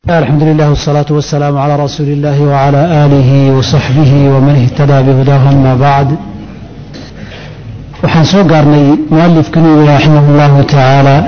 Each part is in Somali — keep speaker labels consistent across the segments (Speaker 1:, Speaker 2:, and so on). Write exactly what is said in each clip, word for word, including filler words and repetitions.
Speaker 1: الحمد لله والصلاة والسلام على رسول الله وعلى آله وصحبه ومن اهتدى بهداهم ما بعد. waxaan soo gaarnay mualifkani رحمه الله تعالى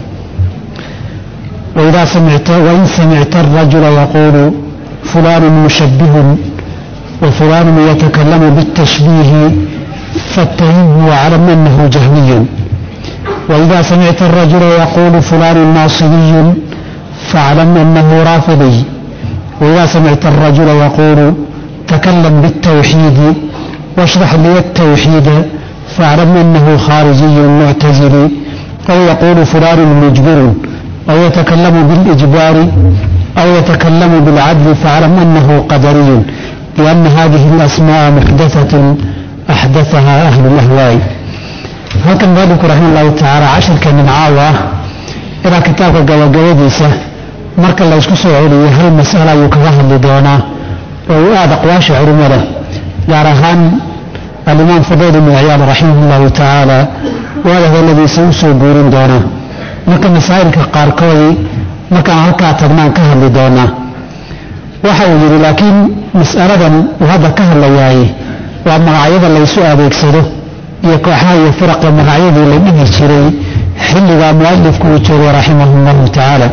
Speaker 1: وإذا سمعت وإن سمعت الرجل يقول فلان مشبه وفلان يتكلم بالتشبيه فاتهمه واعلم أنه جهمي. وإذا سمعت الرجل يقول فلان ناصبي فاعلم أنه رافضي. وإذا سمعت الرجل يقول تكلم بالتوحيد واشرح لي التوحيد فاعلم أنه خارجي معتزلي. أو يقول فلان مجبر أو يتكلم بالإجبار أو يتكلم بالعدل فاعلم أنه قدري، لأن هذه الأسماء محدثة أحدثها أهل الأهواء. halkan mualifku raximah allahu tacaala casharka nimcaawa ilaa kitaabka gabagabadiisa marka la isku soo celiyo hal mas'ala ayuu kaga hadli doonaa oo uu aada aqwaasha culimada gaar ahaan alimaam fudayl ibn ciyaad raximah allahu tacaala waada hadaladiisa u soo guurin doonaa. marka masaa'ilka qaarkood markaan halkaa tagnaan ka hadli doonaa. waxa uu yidhi laakiin mas'aladan uu hadda ka hadlayaay waa magacyada laysu adeegsado iyo kooxaha iyo firaqa magacyadii la dhihi jiray xilligaa mualifku uu joogay raximah allahu tacaala.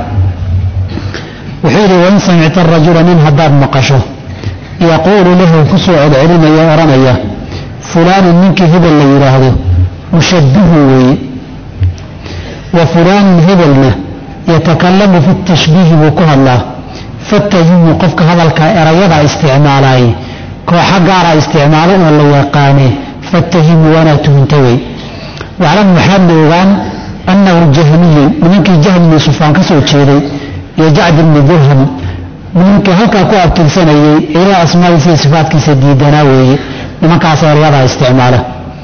Speaker 1: wuxuu yidhi wain samicta rajula nin haddaad maqasho yaquulu lahu ku soo celcelinaya odhanaya fulaanin ninkii hebel la yidhaahdo mushabbihu weeye wa fulaanin hebelna yatakalamu fi tashbiihi buu ku hadlaa fatahimu qofka hadalkaa erayadaa isticmaalaay kooxa gaara isticmaalo oo la yaqaane fatahimu waanaa tuhunta wey. waclam waxaadna ogaan annahu jahmiyu nimankii jahl ibni sufyaan ka soo jeeday iyo jacd ibni dirham nimankii halkaa ku abtirsanayay ilaa asmaadiisa iyo sifaadkiisa diidanaa weeye nimankaas eryadaa isticmaala.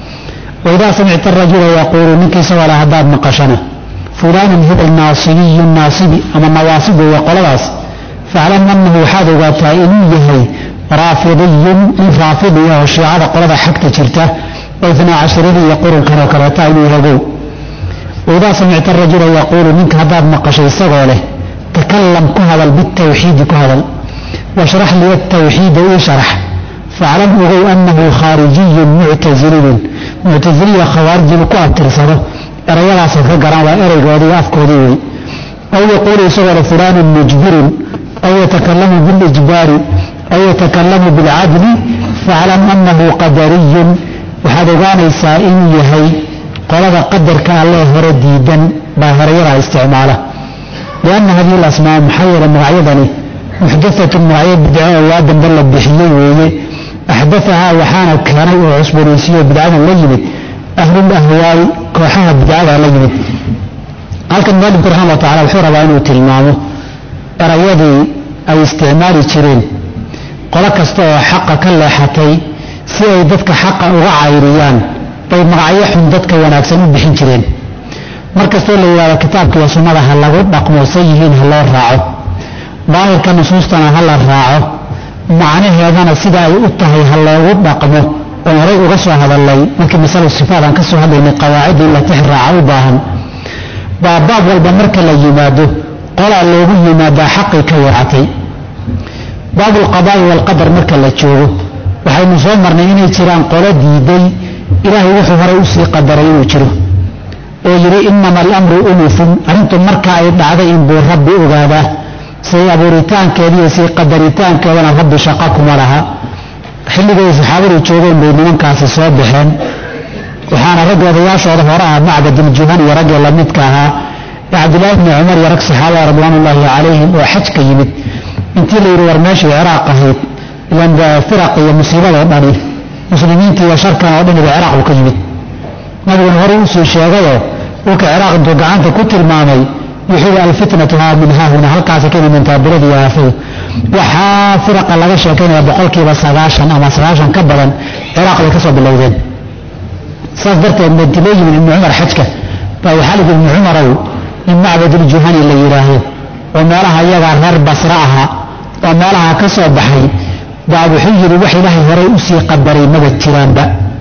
Speaker 1: waidaa samicta rajula yaquulu ninkii isagoo leh haddaad maqashana fulaanin hebel naasibiyun naasibi ama nawaasibu waa qoladaas faclam annahu waxaad ogaataa inuu yahay raafidiyun nin raafidi oo shiicada qolada xagta jirta oo itnaa cashariyada iyo qurunkan oo kaleeta inuu yagow. waidaa samicta rajula yaquulu ninka haddaad maqashay isagoo leh takalam ku hadal bitawxiidi ku hadal washrax liya atawxiida ii sharax faclam ogow annahu khaarijiyun muctasiliyun muctasiliya khawaarijinu ku abtirsado erayadaasaad ka garan waa ereygoodii afkoodii wey. aw yaquulu isagoo leh fulaanun mujbirun aw yatakalamu bilijbaari aw yatakalamu bilcadli faclam annahu qadariyun waxaad ogaanaysaa inuu yahay qolada qadarka allee hore diidan baa erayadaa isticmaala. lianna hadihi lasmaa maxaa yeele magacyadani muxdathatun magacyo bidco oo waa dambe la bixiyey weeye axdathahaa waxaana keenay oo cusboonaysiiyo bidcadan la yimid ahlul ahwaai kooxaha bidcada la yimid. halkan mualifku raximah allahu tacala wuxuu rabaa inuu tilmaamo erayadii ay isticmaali jireen qolo kasta oo xaqa ka leexatay si ay dadka xaqa uga cayriyaan bay magacyo xun dadka wanaagsan u bixin jireen. mar kastoo la yidhahdo kitaabka iyo sunnada ha lagu dhaqmo say yihiin ha loo raaco daahirka nusuustana ha la raaco macnaheedana sida ay u tahay ha loogu dhaqmo oo horay uga soo hadalay markii masalo sifaad aan ka soo hadlaynay qawaacidda in la tix raaca u baahan baa baab walba marka la yimaado qolaa loogu yimaadaa xaqii ka weecatay. baabu alqadaa'i waalqadar marka la joogo waxaynu soo marnay inay jiraan qolo diiday ilaahay wuxuu horay usii qadaray inuu jiro oo yidhi inama alamru unufun arrintu marka ay dhacday inbuu rabbi ogaadaa say abuuritaankeeda iyo say qadaritaankeedana rabbi shaqo kuma laha. xilligay saxaabadu joogeen bay nimankaasi soo baxeen waxaana ragga odayaashooda hore ah macbadiljuhan iyo raggii lamidka ahaa ee cabdillaahi bni cumar iyo rag saxaabada ridwaanullaahi calayhim oo xajka yimid intii la yidhi war meeshii ciraaq ahayd ilan firaq iyo musiibadoo dhani muslimiinta iyo sharkan oo dhaniba ciraaq uu ka yimid nabiguna horey usii sheegayoo dhulka ciraaq intuu gacanta ku tilmaamay wuxuu alfitnatu haa min haahuna halkaasi ka imantaa biladii aafadu. waxaa firaqa laga sheekaynaya boqolkiiba sagaashan ama sagaashan ka badan ciraaq bay ka soo bilowdeen. saas darteed madiloo yimid ibni cumar xajka baa waxaa ligi ibni cumarow in macbaduljuhani la yidhaahdo oo meelaha iyagaa reer basra ahaa oo meelaha ka soo baxay baa wuxuu yidhi wax ilaahay horay usii qadaray maba jiraanba.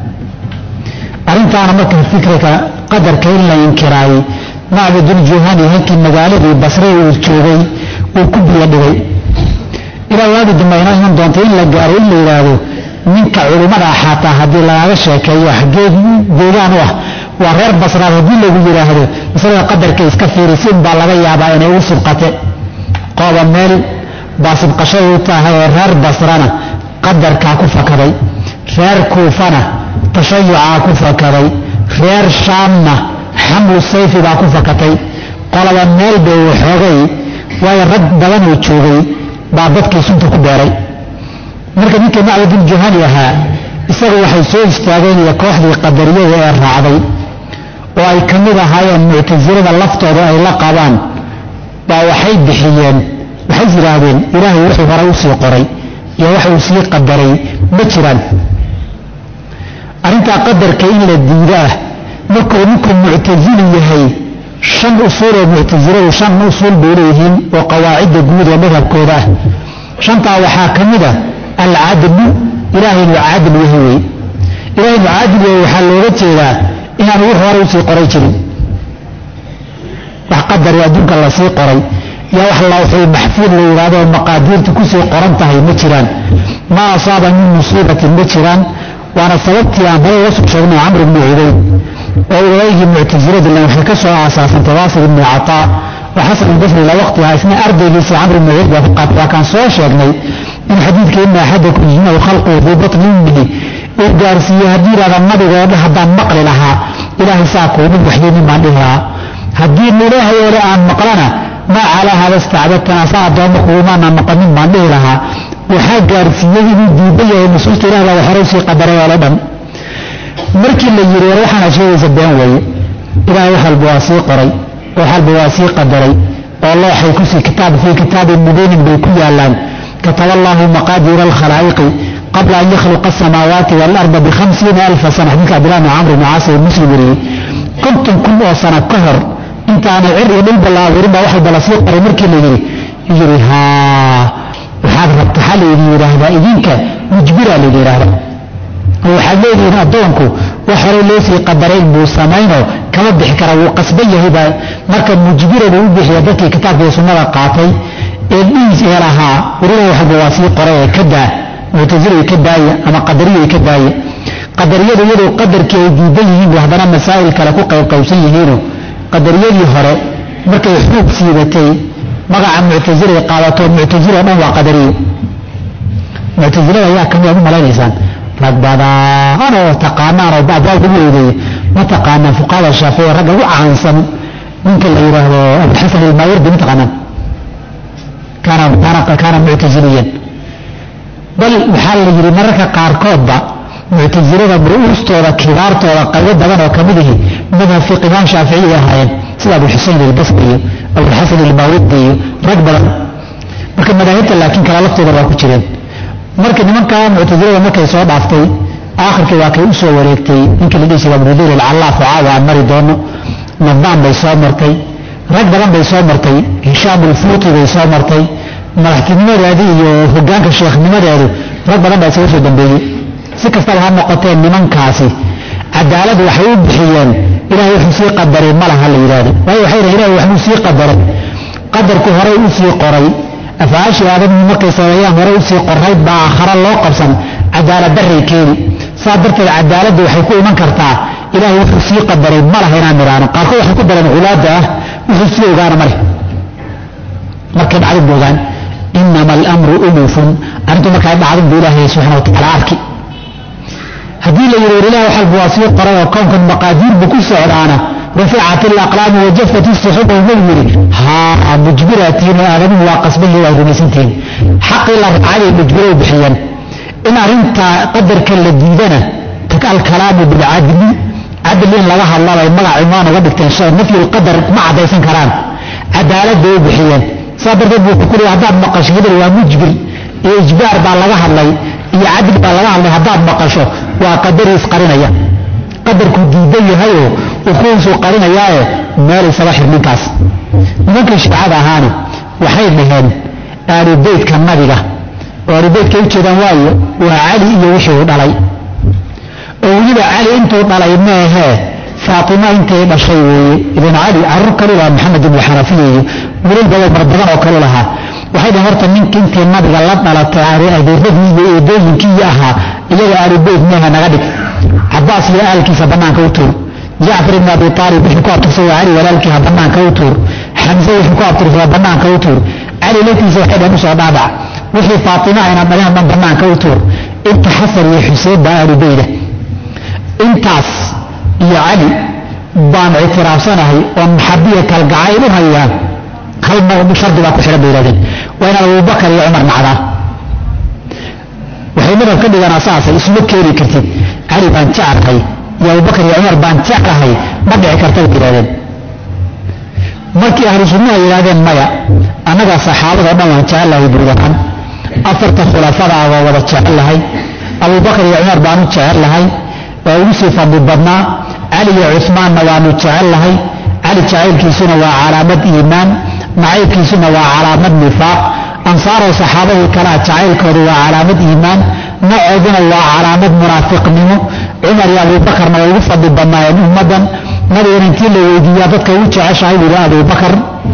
Speaker 1: arrintaana marka fikrika qadarka in la inkiraayey macbaduljuhani halkii magaaladii basre uu joogay وكب يدوي إلى واجد دمينا من دونتين لجارين اللي يرادوا منك علماء حتى هذه لا غشة كي يحجز ديوان وح وغير بصرة هذه اللي بيجراه مثلا قدر كيس كثير سين بالغية بين يوسف قتل قال مال باسم قشوتها غير بصرنا قدر كعكوفة كذي غير كوفنا تشيع عكوفة كذي غير شامنا حمل السيف بعكوفة كذي قال مال بوحوغي ويرد دلن وتشوغي بعضك يسنت كباري marka ninka macbud al-juhani aha isagu waxay soo istaageen iyo kooxdii qadariyada ee raacday oo ay kamid ahaayeen mu'tazilada laftooda ay la qabaan baa waxay bixiyeen waxay yiraahdeen ilaahay wuxuu hore u sii qoray iyo wuxuu sii qadaray ma jiraan arinta qadarka in la diidaa markuu ninku mu'tazili yahay shan usul oo mu'taziladu shan usul bay leeyihiin oo qawaacid guud oo madhabkooda shanta waxaa kamid ah العدل إلهي العدل وهو إلهي العدل وهو حلوغة جيدا إن أنه ورسي قري جري وقدر يدوك الله سي قري يا وح الله في محفوظ لإرادة ومقادير تكسي قرنتها مجران ما أصاب من مصيبة مجران وأنا صدقت يا أمبالي وصف شغلنا عمرو بن عبيد وإليه معتزلة لأنه حكسوا أساسا تواصل بن عطاء وحسن البصري إلى وقتها اسمه أرضي ليس عمرو بن عبيد فقط وكان سوى شغلي in xadiidka inna axadakum yujmau khalquhu fii batni ummihi uu gaarsiiye haddii yidhahda nabigooda haddaan maqli lahaa ilaahay saa kuumin waxyeynin baan dhihi lahaa haddii ilaahay ole aan maqlana maa calaa hada istacbadtana saa addoomma kuumaanaan noqonin baan dhihi lahaa waxaa gaarsiiyey inuu diidan yahay nusuusta ilaah baa hore usii qadaray oo la dhan markii la yidhi war waxaana sheegaysa been weeye ilaahay wax walba waa sii qoray wax walba waa sii qadaray oo looxay kusii kitaab fii kitaabin mubiinin bay ku yaalaan كتب الله مقادير الخلائق قبل أن يخلق السماوات والأرض بخمسين ألف سنة حديث عبد الله بن عمرو بن عاص المسلم كنتم كل سنة كهر انت أنا عرق بالبلا وربا واحد بلا سيق مركي اللي يجري يجري ها وحاضر التحالي يجري هذا إذنك مجبرة اللي هذا وحليه هنا دونكو وحروا لي في قدرين بوسامينو كما بحكرة وقصبية هبا مركب مجبرة بوبح يدك كتاب يسمى قاطي إبليس يراها ورونه حق واسي قرية كدا معتزلة كداية أما قدرية كداية قدرية يدو قدر كي يديبين وهذا مسائل كلاكو قوسية هينو قدرية يهرى مركا يحبوب سيدتي مقع معتزلة قالتو معتزلة ما هو قدرية معتزلة يا كم يوم ملا الإنسان رقبادا أنا تقانا ربا بعض الوضي ما تقانا فقال الشافعي رقبوا عنصا ممكن لا يراه أبو الحسن الماورد متقانا كان كان كان معتزليا بل وحال يجري مركا قاركوبا معتزلة برؤوستودا كبارتودا قلب بدن وكمده مذهب في قمام شافعي هاين سيد أبو الحسين البصري أبو الحسن الماوردي رقبا marka madaahibta laakiin kala laftooda waa ku jireen marka nimanka mu'tazilada markay soo dhaaftay aakhirkii waa kay u soo wareegtay ninka la dhigay Abu Dhir al-Allaaf caawa mari doono nabaan bay soo martay rag badan bay soo martay Hishaam al-Fuuti bay soo martay madaxtinimadeedii iyo hoggaanka sheekhnimadeedu rag badan bay soo dambeeyay si kastaba ha noqotee nimankaasi cadaalad waxay u bixiyeen ilaahay wuxuu sii qadaray malaha la yiraahdo waayo waxay ilaahay wuxuu sii qadaray qadarku hore u sii qoray afaashi aadam markay sameeyaan hore u sii qoray baa aakhira loo qabsan cadaalad darreekeedi saadarteed cadaaladdu waxay ku iman kartaa ilaahay wuxuu sii qadaray malaha inaan miraano qaarkood waxay ku dareen culaada ah wuxuu sii ogaana male markay dhacdo boogaan inama al-amru unufun arintu markay dhacdo ilaahay subhanahu wa ta'ala arki haddii la yidhi ilaahay waxa uu sii qoray oo koonkan maqaadiir buu ku socdaana رفعت الأقلام وجفت الصحف والمجبر ها مجبراتين آدم وقصبه وغمسنتين حق الله عليه مجبر بحيا إن أرنت قدر كل جدنا تكال الكلام بالعدل عدل لله الله يمنع عمان وقدك تنشأ نفي القدر مع ديسن كلام عدالة بحيا صابر ذنبه كل عذاب مقاش قدر ومجبر إجبار بالله الله يعدل بالله الله عذاب مقاشه وقدر يسقرنا قدر كديدي هايو وكون سو قرينا ياه مال صلاح المنكاس ممكن شعب هاني وحيد لهن آل البيت كان نبيغا وآل البيت كيف تدان وايو وعلي يوحيه دالي ويبا علي انتو دالي ما ها فاطمة انت بشيء ابن علي عرق لها محمد بن الحنفي ولين بلد مربضان وكالو لها waxay horta ninka intii nabiga la dhalatay adeeradii iyo eedooyinkii ahaa iyaga aali bayt meeha naga dhig Cabbaas iyo aalkiisa banaanka u tuur Jaafar ibn Abi Talib wuxuu ku abtirsay Ali walaalkiisa banaanka u tuur Hamza wuxuu ku abtirsay banaanka u tuur Ali latiisa waxay dhamu soo dhaabac wixii Faatima ina madaxda banaanka u tuur inta Xasan iyo Xuseen baa aali bayda intaas iyo Ali baan ictiraafsanahay oo maxabiya kalgacayl u hayaan hal mawdu shardi baa ku xiran bayladeen waa in Abu Bakar iyo Umar nacdaan waxay madab ka dhigaan asaas isma keeni kartid Ali baan jeclahay iyo Abu Bakar iyo Umar baan jeclahay ma dhici karta bayladeen markii ahlu sunnaha yiraahdeen maya annaga saxaabada dhan waan jeclahay buudahan afarta khulafada waa wada jeclahay Abu Bakar iyo Umar baan jeclahay waa ugu sii fadli badnaa Ali iyo Uthman waanu jeclahay Ali jacaylkiisuna waa calaamad iimaan nacaybkiisuna waa calaamad nifaaq ansaar oo saxaabadii kala jacaylkoodu waa calaamad iimaan nacooduna waa calaamad munaafiqnimo Umar iyo Abu Bakarna way ugu fadli badnaayeen ummadan nabiga intii la weydiiyay dadka ugu jeceshahay wiil Abu Bakar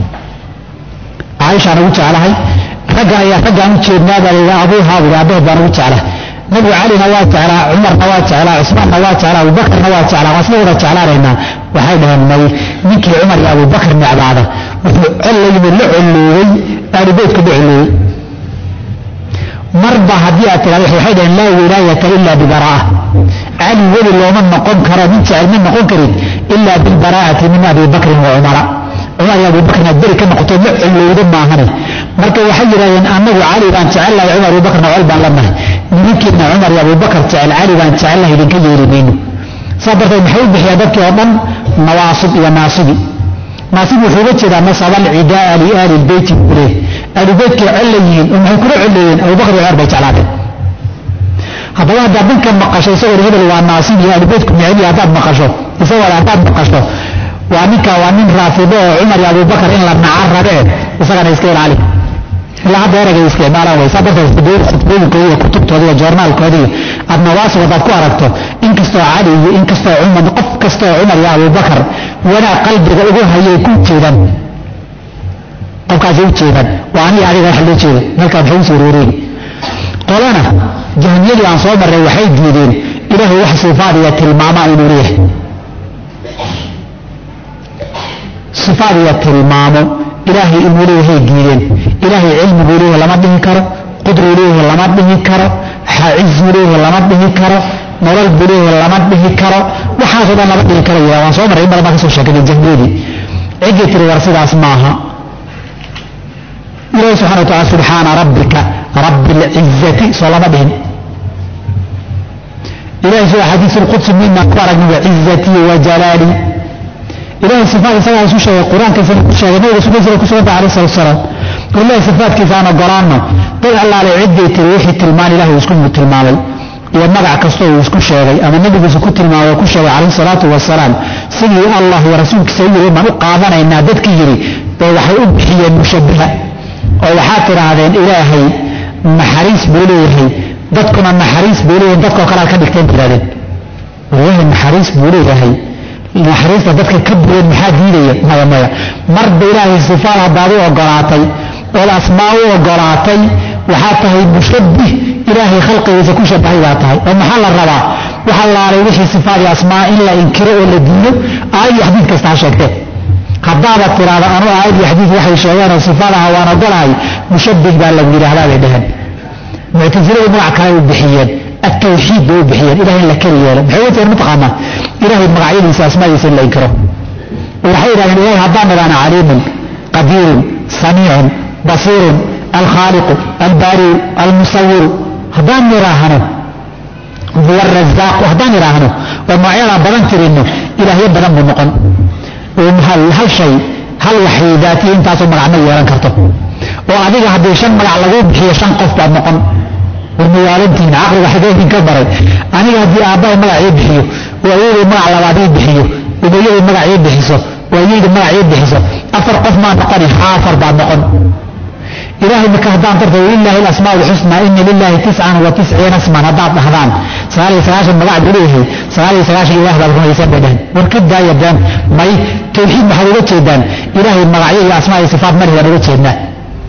Speaker 1: Aisha ugu jecelahay ragga ayaa ragga u jeednaa Abu Hawla Abu Bakar ugu jecelahay nabi Ali waa jeclaa Umar waa jeclaa Uthman waa jeclaa Abu Bakar waa jeclaa wasleeyada jeclaarayna waxay dhahan may ninkii Umar iyo Abu Bakar necbaada wuxuu cilmiga la culooyay aalibeedka dhicilay marba hadii aad tiraahdo waxay dhahan la wilaayata illa bi baraa Ali wali looma noqon karo mid jecel noqon karin illa bil baraa'ati min Abi Bakr wa Umar Umar iyo Abu Bakr bari ka noqoto la culooyay ma ahane marka waxay yiraahdeen anagu Ali baan jecelahay Umar iyo Abu Bakr wal baan lanahay ninkina Umar iyo Abu Bakr jecel Ali baan jecelahay idinka yeerimayno sabartay maxay bixiyay dadkii oo dhan nawaasib iyo naasibi naasibi wuxuu jeedaa masabal idaa li ahli albayt kuleh ahli baytka calayiin oo maxay kula calayiin Abu Bakr iyo Umar bay jeclaadeen haddaba hadda dadka maqasho isagoo hebel waa naasib iyo ahli baytku micni hadda maqasho isagoo hadda maqasho waa ninka waa nin raafido Umar iyo Abu Bakr in la nacarrabe isagana iska ilaali la hadda eragay iska maalan way sababta isbedel khudbooyinkooda iyo kutubtooda iyo joornaalkooda adna waas wada ku aragto in kastoo Ali iyo in kastoo Umar qof kastoo Umar iyo Abu Bakr wada qalbiga ugu hayay ku jeedan qofkaas uu jeedan waa ani adiga wax loo jeedo halka wuxuu soo roorey qolana jahmiyadu aan soo maray waxay diideen ilaahay wax sifaad iyo tilmaamo inuu leeyahay sifaad iyo tilmaamo ilaahay inuu leeyahay diideen ilaahay cilmi leeyahay lama dhihi karo qudro leeyahay lama dhihi karo xaiz leeyahay lama dhihi karo nolol leeyahay lama dhihi karo waxaas oo dhan lama dhihi karo waan soo maray marba ka soo sheegay jahmiyadi cidii tiri war sidaas maaha ilaahay subhanahu wa ta'ala subhana rabbika rabbil izzati salama bihi ilaahay sura hadith al-quds minna qaragna wa izzati wa jalali ilaahay sifaat isaga isu sheegay quraanka isaga ku sheegay nabiga subhanahu wa ta'ala alayhi wasallam ilaahay sifaatkiisa ana quraanno dad allah la cidii tiri wixii tilmaan ilaahay isku tilmaamay iyo magac kasto uu isku sheegay ama nabiga isku tilmaamay ku sheegay alayhi salatu wasalaam sidii allah iyo rasuulkiisa yiri ma u qaadanayna dadkii yiri oo waxay u bixiyeen mushabbiha oo waxa tiraahdeen ilaahay naxariis buu leeyahay dadkuna naxariis buu leeyahay dadka kale ka dhigteen tiraahdeen ilaahay naxariis buu leeyahay naxariista dadka ka buuran maxaa diidaya maya maya marba ilaahay sifaad hadaadu ogolaatay oo asmaa u ogolaatay waxaa tahay mushabbih ilaahay khalqigiisa ku shabahay waa tahay oo maxaa la rabaa waxa la leeyahay wixii sifaad iyo asmaa in la inkiro oo la diido ay xadiid kasta sheegtay hadaba tiraada anu aayad iyo xadiid waxay sheegaan sifaadaha waan ogolahay mushabbih baa la yiraahdaa bay dhahan mu'taziladu magac kale u bixiyeen التوحيد بو بحيان إلهي لا كريا له بحيوة المتقامة إلهي المقاعد أسماء يسن لا ينكره وحيد أن إلهي هدام أنا عليم قدير سميع بصير الخالق الباري المصور هدام يراهنه هو الرزاق وهدام يراهنه وما يرى بلنتر إنه إلهي بدن بالنقل وهل هل شيء هل وحيداتي انت أصلا مقعنا يران كرته وعديك هدي شن مقع لغوب هي شن قف بعد نقل والموالدين عقل وحدين كبرت أنا هدي آباء مقع يبحيو وأيضا مقع لوادي يبحيو وبيضا مقع يبحيسو وأيضا مقع يبحيسو أفر قف ما نقل حافر بعد نقل إلهي مكهدان ترفع لله الأسماء الحسنى إن لله تسعا وتسعين اسما هدات لحظان سألي سغاشا مقع بليه سألي سغاشا إله بالكم يسبب دان وركد دا يبدان ماي توحيد محلوة جيدان إلهي مقع يبحي أسماء صفات مره ورغة جيدنا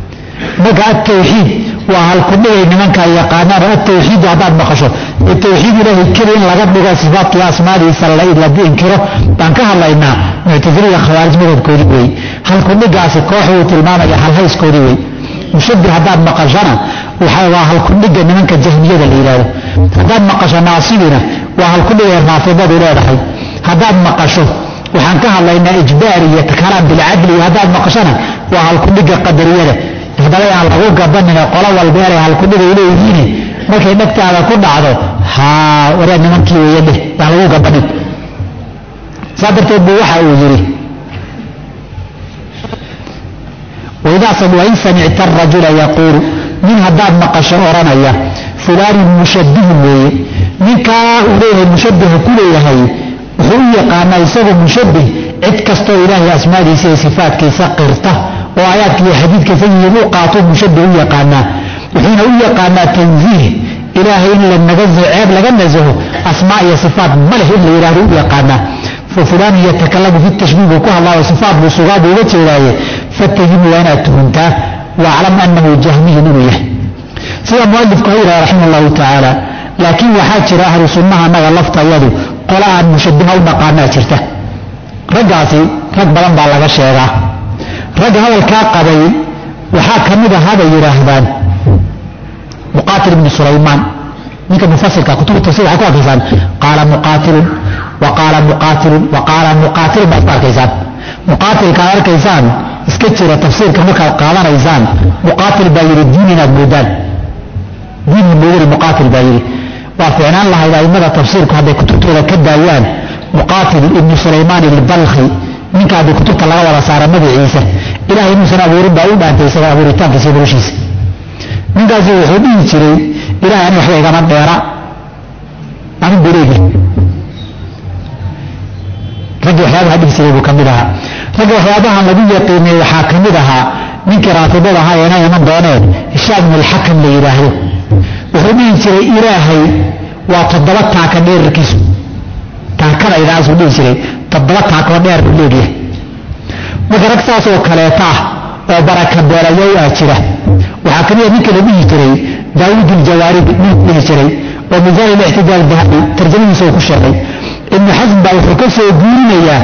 Speaker 1: marka atawxiid waa halkudhigay nimanka yaqaanaan atawxiid haddaad maqasho tawxiid ilaahay keli in laga dhigo sifaadkii asmaadiisa la inkiro baan ka hadlaynaa muctasiliya khawaarij madhabkoodii wey halkudhigaasi koox uu tilmaamaya halhayskoodii wey mushabbih haddaad maqashana waa halkudhiga nimanka jahmiyada la yidhahdo haddaad maqasho naasibina waa halkudhigay raafidadu leedahay haddaad maqasho waxaan ka hadlaynaa ijbaar iyo kalaam bilcadli haddaad maqashana waa halkudhiga qadariyada haddaba aan lagu gabanina qolo walba eray halkudhigay leeyihiin markay dhagtaada ku dhacdo haa waree nimankii weeye dheh baan lagu gabanin saa darteed buu waxa uu yidhi wain samicta arajula yaquulu nin haddaad maqasho odhanaya fulaanin mushabbihun weeye ninkaa uu leeyahay mushabbiha ku leeyahay wuxuu u yaqaanaa isagoo mushabbih cid kastoo ilaahay asmaadiisa iyo sifaadkiisa qirta oo aayaadka iyo xadiidkiisa yihiin u qaato mushabbih u yaqaanaa wuxuuna u yaqaanaa tanziih ilaahay in la nagazo ceeb laga nasaho asmaa iyo sifaat ma leh in la yidhahdo u yaqaanaa fulaan yatakalamu fi tashbiih buu ku hadlaayo sifaat buu sugaa buu uga jeedaaye fatahimu waa inaad tuhuntaa waaclam annahu jahmiyun inuu yahay sida mualifku ha yidhaha raximah allahu tacaala laakiin waxaa jira ahlu sunnaha annaga laftayadu qola aan mushabbiha u dhaqaanaa jirta raggaasi rag badan baa laga sheegaa ragga hadalkaa qabay waxaa ka mid ah habay yidhaahdaan muqaatil ibni sulaymaan ninka mufasirka kutubu tafsir waxay ku arkaysaan qaala muqaatilun wa qaala muqaatilun wa qaala muqaatilun baad ku arkaysaan muqaatilka aad arkaysaan iska jira tafsiirka markaad qaadanaysaan muqaatil baa yidhi diin inaad moodaan diin moodani muqaatil baa yidhi waa ficnaan lahayd aimada tafsiirku hadday kutubtooda ka daayaan muqaatil ibni sulaymaan ilbalkhi ninka haddii kutubta laga wada saara magaciisa ilahay inuusan abuurin baa u dhaantay isaga abuuritaankiisa noloshiisa ninkaasi wuxuu dhihi jiray ilahay ani waxba igama dheera amin buleegi raggi waxyaabaha dhihi jiray buu ka mid ahaa ragga waxyaabahan lagu yaqiinay waxaa ka mid ahaa ninkii raafidada ahaa eena iman dooneen hishaam ibn alxakam la yidhaahdo wuxuu dhihi jiray ilaahay waa toddoba taaka dheerarkiisu taakadaydaasuu dhihi jiray toddoba taakoo dheer buu leegyahay marka rag saas oo kaleeta ah oo baraka beelayow ah jira waxaa kamida ninka la dhihi jiray daawuud iljawaarib ninku dhihi jiray oo miisaan ilictidaal dahabi tarjamadiisa uu ku sheegay ibnu xasm baa wuxuu ka soo guurinayaa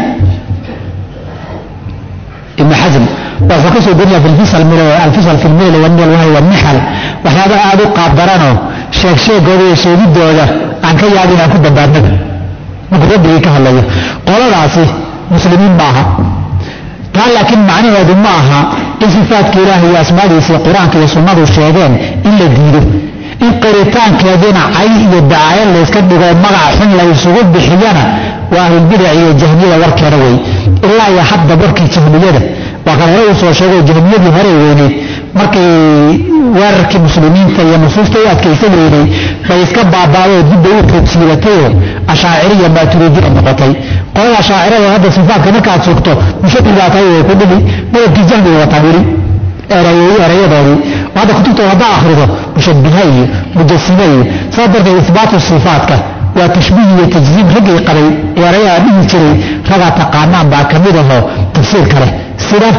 Speaker 1: ibnu xasm wuxuu ka soo guurinaya alfisal fi lmil walwahy walnixal waxyaaba aada u qaabdaranoo sheeg sheegooda iyo sheegidooda aan ka yaabin aan ku dambaadnaba markuu rabbigii ka hadlayo qoladaasi muslimiin ma aha taa laakiin macnaheedu ma aha in sifaadka ilaaha iyo asmaadiisa iyo qur-aanka iyo sunnadu sheegeen in la diido in qaritaankeedina cay iyo dacaayo layska dhigoo magac xun la isugu bixiyana waa ahlulbidac iyo jahmiyada warkeena wey ilaa iyo hadda warkii jahmiyada waa kan hore uu soo sheegay jahmiyadii hore weyneyd markay weerarkii muslimiinta iyo nusuusta u adkaysan weynay bay iska baabaaday dibba u roogsiibatayoo ashaaciriya maaturiidiya noqotay qolada ashaacirada hadda sifaadka markaad sugto mushabbih baa tahay way ku dhimi madabkii jahmiga wataan weli erayadoodii hadda kutubtooda haddaa akhrido mushabbiha iyo mujasime iyo saa darteed isbaatu sifaadka waa tashbiih iyo tajsiim raggii qabay erayaa dhihi jiray ragaa taqaanaan baa ka mid ahoo tafsiirka leh sida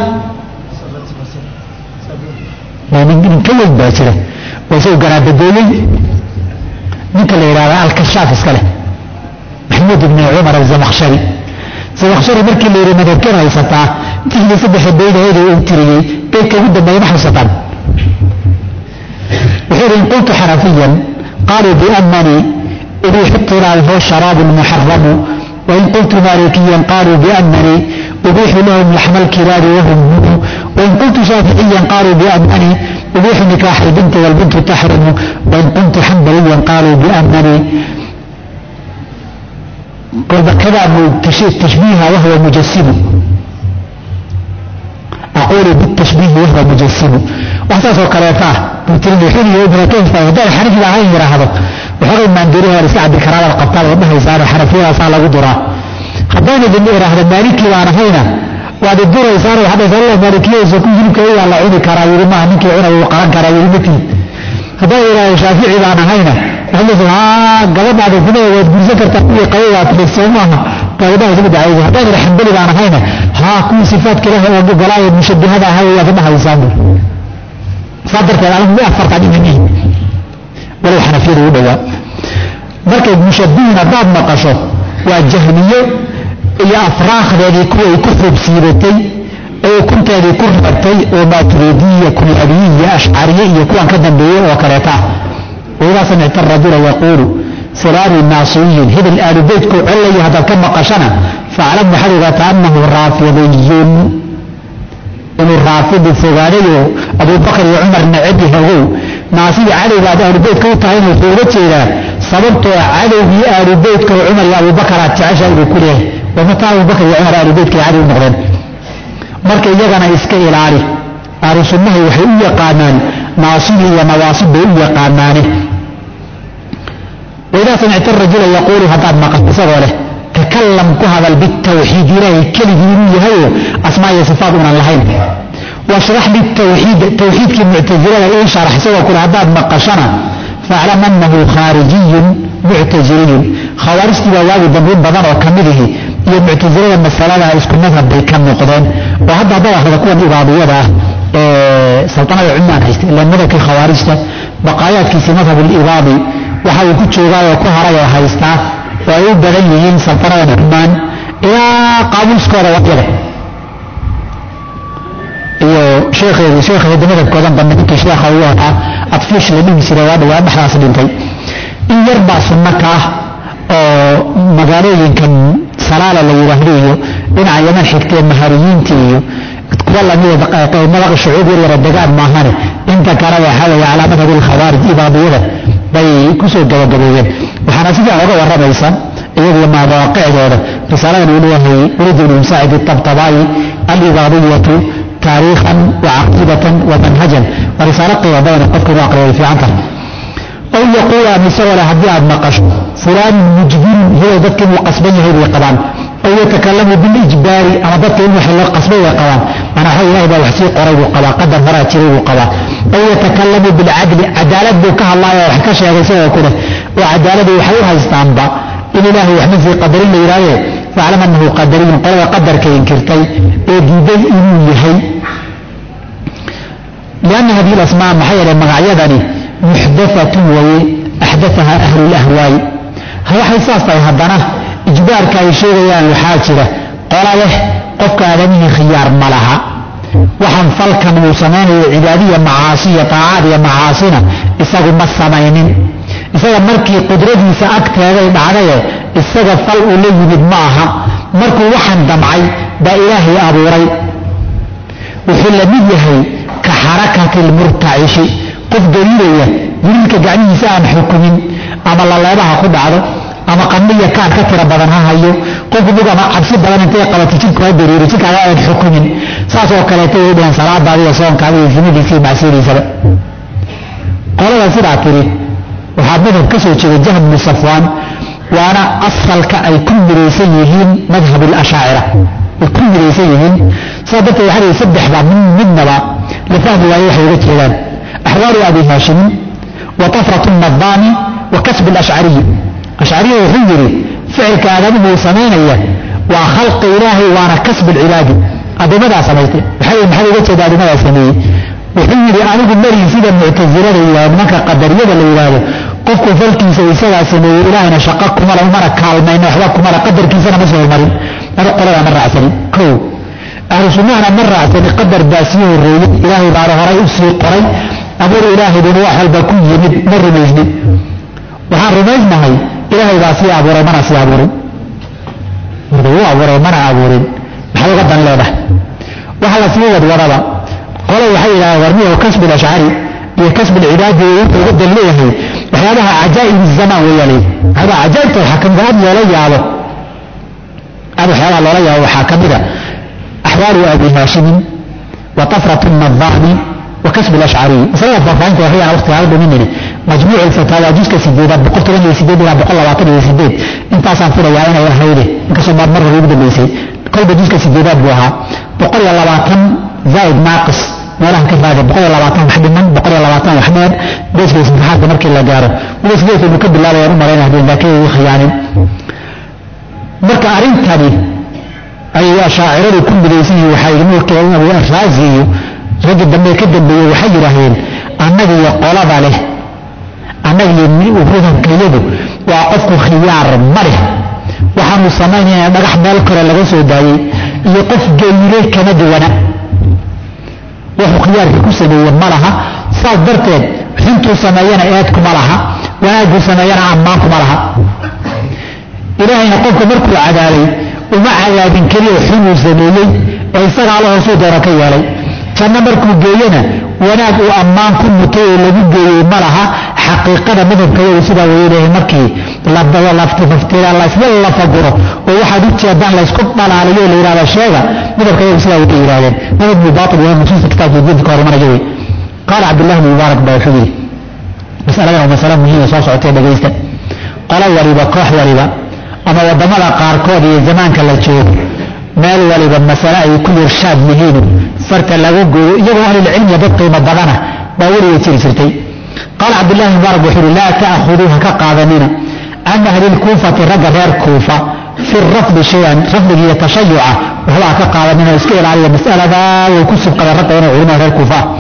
Speaker 1: nin ka weyn baa jira waa isagu garaabadooyey ninka la yidhahda alkashaaf iska leh maxamuud ibni cumar azamakhshari zamakhshari markii la yidhi madhabkeen haysataa tixdii saddexa baydaheeda uu tiriyey beydka ugu dambeeya ma haysataan wuxuu yidhi in qultu xanafiyan qaaluu biannanii ubiixu tiraabi huwa sharaabu lmuxaramu wain qultu maalikiyan qaaluu biannanii ubiixu lahum laxma alkilaabi wahum humu wain qultu shaaficiyan qaaluu biannanii ubiixu nikaaxa albinti walbintu taxrimu wain qultu xambaliyan qaaluu biannanii كذا تشبيهها وهو مجسم أقول بالتشبيه وهو مجسم واحتاجه كرافة بتلميحين يوبنا كيف فهذا الحنفي لا غير هذا وحقا ما نديرها لسعد بكرار القبطان وابنها يسار حنفيها صار قدرة حبانا ذنبير هذا مالكي وانا هنا وهذا الدور يسار وحدا يسار الله مالكي يسكون جنوك ايه الله عودي كراوير ما هنك عنا وقران كراوير مكي هذا إلى شافعي وانا هنا وحدا ها قبل بعد كده وذكر تقوي قوية في السماء قاعدة زبد عايزة هذا اللي حنبلي وانا هنا ها كل صفات كده وقلايا مشبهة هذا هو يفضح يسامر صدرت على أنه أفرت عن إمامه ولا الحنفية الأولى مركز مشبهين بعض نقشه والجهمية هي أفراخ ذلك كوي كفر بسيرتي أو كنت ذلك كفرتي وماتريدية كلابية أشعرية يكون كذا بيه وكريتا وإذا سمعت الرجل يقول فلان الناصري هذا الآل بيت علي هذا كم قشنا فاعلم حرقة أنه رافضي إنه الرافض الثغاري أبو بكر وعمر نعبه هو ناصري علي بعد أهل بيت كوتاين وثورته إلى صببت علي بآل بيت وعمر يا أبو بكر التعشى بكله ومتى أبو بكر وعمر آل بيت كعلي المغرب مركز يغنى إسكي العاري آل سنه وحيئية قامان ناصري ونواصب إية قامانه وإذا سمعت الرجل يقول هذا ما قد له تكلم كهذا بالتوحيد إلهي كلمة هي أسماء صفات من اللهين واشرح لي التوحيد التوحيد كمعتزلة إيه شرح سوى كل هذا ما قشنا فاعلم أنه خارجي معتزلي خوارجتي بواجه دمين بدن وكمله هي معتزلة المسألة يسكن مذهب بكم نقدين وهذا هذا هذا كون إبادية إيه سلطنة عمان هيست إلا مذهب الخوارجة بقايات كيسي مذهب الإبادي waxa uu ku joogaa ku haraya haysta oo ay u badan yihiin safarada Cumaan ilaa qaamuuskooda waqtiga iyo sheekheedu sheekheedu madhabkoodan bandhigay sheekha uu ahaa adfiish la dhigi jiray waa dhawaa dhaxaas dhintay in yar baa sunnaka oo magaalooyinkan salaala la yiraahdo iyo dhinaca Yaman xigtay mahariyiinta iyo kuwa la mid ah qeymada shucuub yar degaan maahane inta kale waxa weeye calaamada bil khawaarij ibaadiyada bay ku soo gabagabeeyeen waxaana sidoo uga waramaysa iyadoo mawaaqicdooda risaalada uu leeyahay urid ibn Sa'id at-Tabtabai al-Ibadiyatu taariikhan wa aqidatan wa manhajan wa risalatu wadana qofka uu aqriyo fi anta aw yaqula misala hadii aad maqasho fulan mujbin huwa dadka muqasban yahay qaban aw yatakallamu bil ijbari ama dadka inuu xillo qasbay qaban ana hay ilaahay baa wax si qoray uu qaba qadar hara jiray uu qaba aw yatakallamu bil adli adalad buu ka hadlayo wax ka sheegay sidoo kale oo adaladu waxay u haystaanba in ilaahay wax min qadar la yiraahdo fa'alama annahu qadariyun qala qadarka inkirtay ee diiday inuu yahay لأن هذه الأسماء محيرة مغعيدني محدثة وأحدثها أهل الأهواء هذا حساس هذا إجبار كاي شيئا وحاجرة قال له قفك آدمه خيار ملها وحن فلك موسمان عبادية معاصية طاعاتية معاصينا إساقوا مصمينين إساقوا مركي قدرتي سأكتر عليه إساقوا فلقوا لي بدماها مركوا وحن دمعي دا إلهي أبوري وحل ميهي كحركة المرتعش قف دليلية يلك قاعدين يساهم حكمين أما الله يبها خد عضو أما قمية كان كثيرا بدنها هايو قف بقى ما عبسي بدن انتهي قواتي تلك ودريري تلك على الحكمين ساسو وكاليتي بين صلاة بعضي وصوم كالي زميدي في معسيري سبق قال يا سيد عكري وحاببهم كسو تشغل جهد من صفوان وأنا أصل كأي كل ريسيهين مذهب الأشاعرة الكل ريسيهين صادت يحري يسبح بعض من مننا لفهم لا يوحي رجلان أحوال أبي هاشم وطفرة النظامي وكسب الأشعري أشعري وحجري فعل كآدمه سمانية وخلق إلهي وأنا كسب العلاج هذا ماذا سميته بحي محل وجه هذا ماذا سميه وحجري أنا أقول مري سيدا معتزلة إلى أنك قدرية لإلهي قفك فلكي سيسا سميه إلهنا شقاكم ولا مرة كالمين وحواكم ولا قدر كيسانا مسوى المرين هذا قرأنا مرة عسلي كو أهل سنة مرة عسلي قدر داسيه الرئي إلهي بعد هراي أسري قري أمر إلهي بنواح البكوي يمد مر مجني وحان رميز مهي إلهي باسي أبوري منا سي أبوري وردوه أبوري منا أبوري بحال قدن لونه وحال سيوة ورابا قالوا وحي إلهي ورميه وكسب الأشعري كسب العباد وقد الليه وحيالها عجائب الزمان ويالي هذا عجائب الحكم ذهب يلي هذا أبو حيال الله ليه وحاكم ذا أحوال أبي هاشم وطفرة النظام وكسب الأشعري مثلا الضفرين وهي على وقت هذا مني مجموع الفتاوى جزء سيدات بقلت لي سيدات لا بقول الله واطني سيدات انت اصلا في رواينا يا هيدي انكسر مره يبدا بيسي كل جزء سيدات بوها بقول الله واطن زائد ناقص ولا كفايه بقول الله واطن واحد من بقول الله واطن واحد بس بس حد مركي لا جاره بس جيت المكب الله يا مرينا هذين ذاك خيانه marka arintani ay shaaciradu ku bilaysay waxay ilmuhu keenay Abu Raazi rag dambe ka dambeeyay waxay yiraahdeen annaga iyo qolada leh annaga iyo madhabkayadu waa qofku khiyaar ma leh waxaanu samaynaya dhagax meel kore laga soo daayey iyo qof geeyilay kama duwana wuxuu khiyaarka ku sameeyey ma laha saas darteed xintuu sameeyana eedkuma laha wanaaguu sameeyana ammaankuma laha ilaahayna qofka markuu cadaabay uma cadaabin keliya xinuu sameeyey ee isaga alla hoosuu doona ka yeelay janno markuu geeyena wanaag uu ammaan ku mutay oo lagu geeyey ma laha xaqiiqada madhabkayadu sidaa weyleehay markii laftifaftira laysla lafaguro oo waxaad u jeedaan laysku dhalaaliyo la yidhahda sheega madhabkayadu sidaa way ka yidhahdeen madhabku baatil waa nusuusta kitaabka diinta ka hormaraya wey qaala cabdullahi bn mubaarak baa wuxuu yidhi masaladan waa masale muhiima soo socotee dhegaysta qolo waliba koox waliba ama waddamada qaarkood iyo zamaanka la joogo meel waliba masale ay ku irshaad yihiinu farta lagu gooyo iyagoo ahlulcilmiga dad qiimo badana baa weliga jiri jirtay qaala cabdullahi mubaarak wuxuu yidhi laa ta'khuduu ha ka qaadanina can ahli lkuufati ragga reer kuufa fi rafdi shay-an rafdiga iyo tashayuca waxba ha ka qaadanina iska ilaaliya mas'aladaa way ku subqadeen ragga inay culimada reer kuufa ah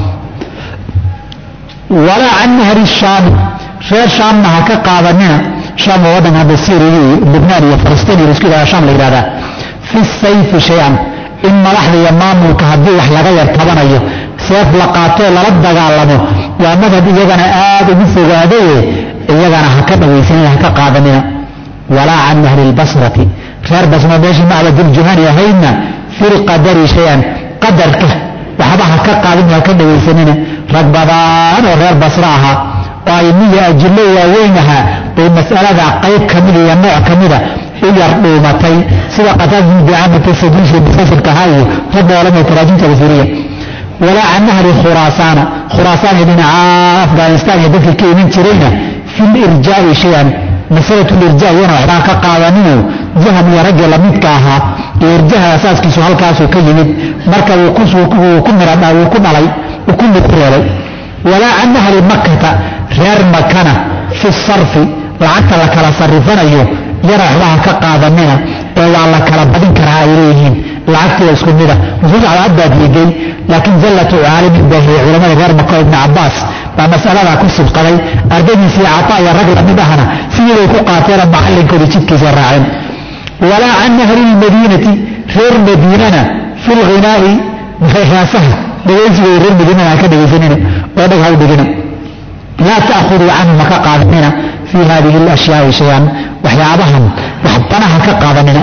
Speaker 1: walaa can ahli shaami reer shaamna ha ka qaadanina shaam waa waddanka hadda syriya iyo lubnaan iyo falastiin iyo isku yidhahda shaam la yidhahdaa fi sayfi shay-an in madaxda iyo maamulka haddii wax laga yar tabanayo seef la qaatoo lala dagaalamo waa madhab iyagana aad ugu fogaadaye iyagana ha ka dhagaysanina ha ka qaadanina walaa can ahli lbasrati reer basma meeshii macbaduljuhani ahaydna fi lqadari shay-an qadarka waxba ha ka qaadin ha ka dhagaysanina rag badaan oo reer basra ahaa oo aymiya ajillo waaweyn ahaa bay mas'alada qayb ka mida iyo nooc ka mida u yar dhuumatay sida qataada bicaamata saduusi mufasilka ahaa iyo ragga olamay taraajimta wasiiriya walaa can ahli khuraasaana khuraasaan iyo dhinaca afghanistan iyo dadkii ka iman jirayna fi lirjaa'i shay-an masalatu lirjaa iyana waxbaa ka qaadaninu jaham iyo raggii lamidka ahaa iyo irjaha asaaskiisu halkaasuu ka yimid marka wuu ku miradha wuu ku dhalay wuu ku midreelay walaa can ahli makkata reer makana fi sarfi lacagta la kala sarifanayo yana waxbaha ka qaadanina ee waa la kala badin karaa ay leeyihiin lacagtiiba isku mida nusuus cadaad baa diiday laakiin zallatu caalimin baahiyey culamada reer maka ibni cabbaas baa mas'aladaa ku sibqaday ardadiisii cataa iyo rag lamid ahna sidiibay ku qaateena macallinkooda jidkiisa raaceen walaa can ahli lmadiinati reer madiinana fi lghinaa'i heesaha dhegaysigooda reer madiinana ha ka dhegaysanina oo dhag ha u dhigina laa ta'khuduu canhum ha ka qaadanina fii hadihi alashyaai shay-an waxyaabahan waxbana ha ka qaadanina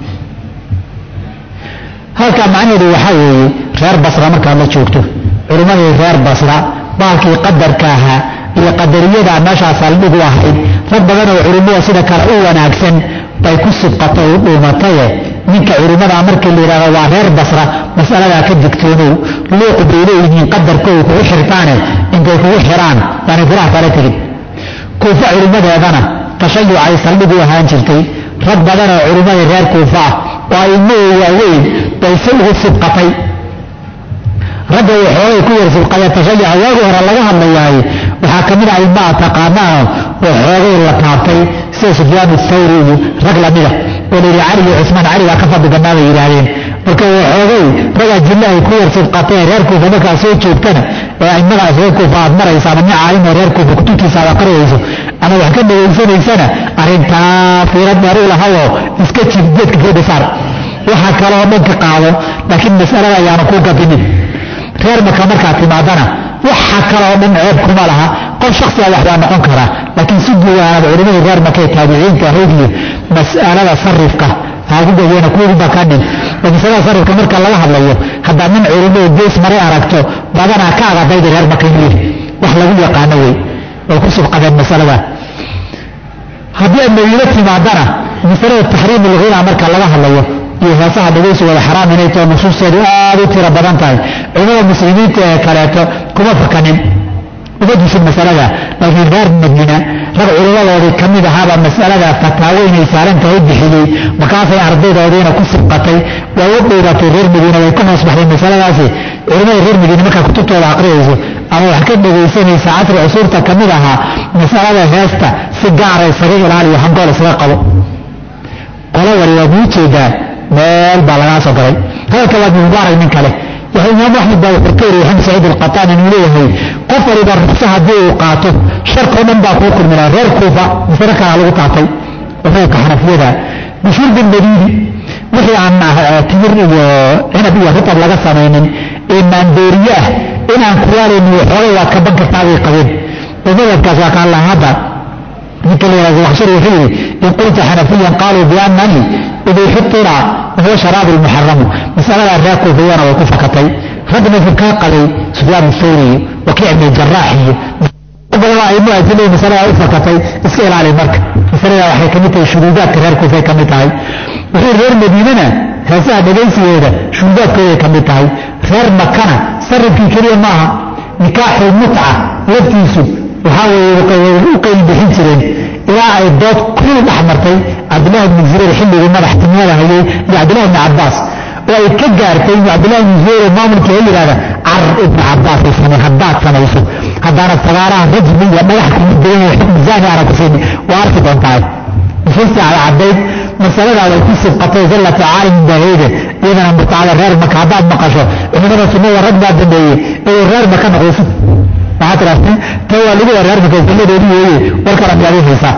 Speaker 1: halkaa macnaheedu waxaa weeye reer basra markaad la joogto culimmadii reer basra baalkii qadarka ahaa iyo qadariyada meeshaa saldhigu ahayd rag badan oo culimmada sida kale u wanaagsan bay ku sibqatay u dhuumataye ninka culimmadaa markii la yidhahdo waa reer basra mas'aladaa ka digtoonow luuq bay leeyihiin qadarkooda kugu xirtaane intay kugu xiraan yaani furaha kala tegin kuufa culimmadeedana tashayucay saldhigu ahaan jirtay rag badan oo culimmadii reer kuufa ah oo aimmadoo waaweyn bay si ugu sibqatay ragga waxoogay ku yar sibqaya tashayuca waagi hore laga hadlayaaye waxaa ka mid a aimaa taqaanaa oo xoogay la taabtay sida sufyaan athawri iyo rag lamida oo la yidhi cali iyo cusmaan caligaa ka fadli badnaa bay yidhaahdeen marka waxoogay rag ajilla ay ku yar sibqatay reer kuufa markaad soo joogtana ee aimadaas reer kuufa aad maraysa ama nin caalim oo reer kuufa kutubtiisa aad aqriyayso ama wax ka dhageysanaysana arrintaa fiirad dheer u lahayoo iska jir geedka geeda saar waxa kaloo dhan ka qaado laakiin mas'alada ayaanu ku gadinin reer maka markaad timaadana waxa kaloo dhan ceeb kuma laha qof shaksiga wax waa noqon karaa laakiin si guudaanad culimadii reer maka ee taabiciinta ahayd iyo mas'alada sarifka haagu gayeena kuugu bakanin oo masalada sarifka marka laga hadlayo haddaad nin culimada gees maray aragto badanaa ka agadayda reer maka inuu yidhi wax lagu yaqaano wey way ku subqadeen masalada haddii aad madiino timaadana masalada taxriim ulghina marka laga hadlayo iyo heesaha dhagaysigooda xaraam inay taho nusuusteedu aad u tiro badan tahay culimada muslimiinta ee kaleeto kuma fakanin uma dusin masalada laakiin reer madiina rag culimadoodii ka mid ahaabaa mas'alada fataawo inay saaran tahay bixiyey markaasay ardaydoodiina ku sibqatay way u dhiiratay reer madiina way ka hoos baxday masaladaasi culimada reer madiina markaa kutubtooda aqriyayso ama wax ka dhagaysanaysa casri cusuurta ka mid ahaa mas'alada heesta si gaara isaga ilaaliyo hangool isaga qabo qolo wari waad uu jeedaa meel baa lagaa soo galay hadalka waad mubaarak nin kale وإمام أحمد بن الحكيري وحمد سعيد القطان إليه قفل إذا رفسها دي وقاته شرق ومن باقوكم من غير كوفة بسركة على وقعتي وفوق حنفية بشرب بالمدينة وحي عن تمر عنبية رطب لغا سمين إمان دورياه إن أن كوالي وحوالي وكبنك التعوي قبيل وذلك كذا قال الله هذا مثل الوحشر وحيري إن قلت حنفيا قالوا بأنني إذا يحطنا وهو شراب المحرم مسألة الراكو فيانا وكفكتي ربنا في الكاقلي سفيان الثوري وكيع بن الجراحي ربنا إما أجلي مسألة وكفكتي اسئل على المركب مسألة وحي كميتة شدودات كراركو في كميتاي وحي غير مديننا هذا مجلسي هذا شدودات كوي كميتاي غير مكانة صرف في كريم معها نكاح المتعة وابتيسو وحاول وقيل بحنسرين إلى عيدات كل الأحمرتي عبد الله بن زرير حلي وما احتمالها هي عبد الله بن عباس ويتكجارتي عبد الله بن زرير ومامن كهلي هذا عر ابن عباس يسمي خدات سنوسه خدانا الصغارة رجمية ما يحكم الدنيا ويحكم الزاني على كسيني وعرفت وانتعي وفلت على عبيد مسألة على الكسب قطي زلة عالم بعيدة إذا أنا متعالى غير مكعبات مقاشو إنما سموه رد بعد الدنيا إذا غير مكان غوصف waxaad raastay tawa lagu wararka kaleedoodii weeye warkana yaabay haysa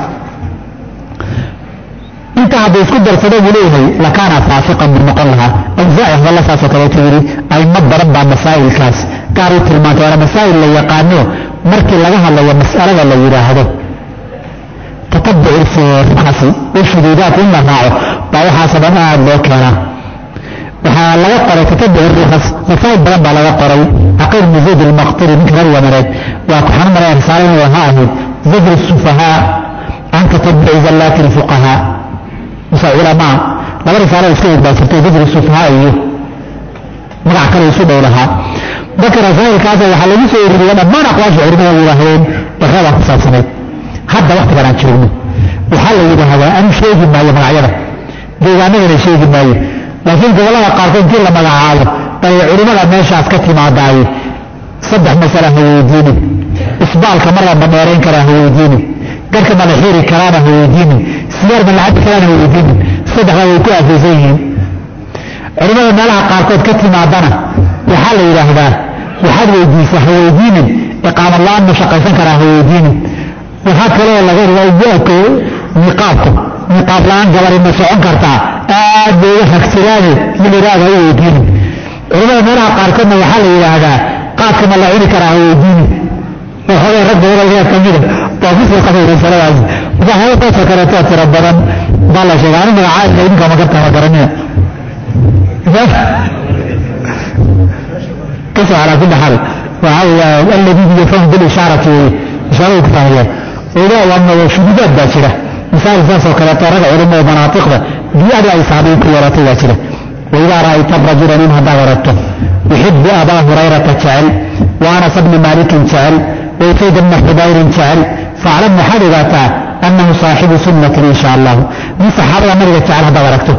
Speaker 1: inta hadda isku darsado wiilay la kana faafiqan min qolaha awzaa'i wala saasa kale tiri ay madaran ba masaa'ilkaas gaar u tilmaantay wala masaa'il la yaqaano markii laga hadlayo mas'alada la yiraahdo tatabbu'u fi rukhasi wa shuduudat in la raaco baa waxa sababa loo keenaa waxaa laga qoray tatabbu'u rukhas masaa'il badan baa laga qoray عقيل من زيد المقطري من كبير ومراد وكحنا مرأي رسالين وهاهد زجر السفهاء عن تتبع زلات الفقهاء مساء علماء لما رسالة يسكيد باسرته زجر السفهاء ايه مرع كان يسوبه لها ذكر ذلك هذا وحل يسوي الرياضة ما نقواش عرمه وراهين بخيرا قصاد سنة حتى وقت بنا تشرمه وحل يده هذا أنا شيء ما يمنع يده ديوانه من شيء ما يه لكن قولنا قارفين كل ما لعاله طيب علماء ماشي عسكتي مع داعي صدح مسألة هو يديني إسبالك مرة بمارين كراه هو يديني قالك ما لحيري كرانه هو يديني سيار من العب كرانه هو يديني صدح هو يكوها في زيهم علماء مالها قاركوت كتي مع دانا وحال إلى هذا وحال يديسة هو يديني إقام الله مشاقفين كراه هو يديني وهكذا الله غير ويبوكو نقابكم نقاب لان جوار المسعون كرتا آد بيوحك سراني من إرادة هو يديني علماء منها قاركنا وحال إلى هذا قاتكم الله عيني كراه يديني وهذا رب ولا إله كميدا وفيس القضية رسالة عزيز وهذا قصة كراتات ربنا بالله شغالي من عائد لإنك ما قدتها مقرنية قصة على كل حال وهذا الذي يفهم بالإشارة إشارة كفاية ولا وأنه شدودات باشرة مثال فاسو كراتات رجع علماء ومناطق بيادة إصابين كوراتي باشرة وإذا رأيت الرجل منها دغرته يحب أبا هريرة تعل وأنس بن مالك تعل ويسيد بن حبير تعل فاعلم حدثا أنه صاحب سنة إن شاء الله من صحابة المريضة تعل دغرته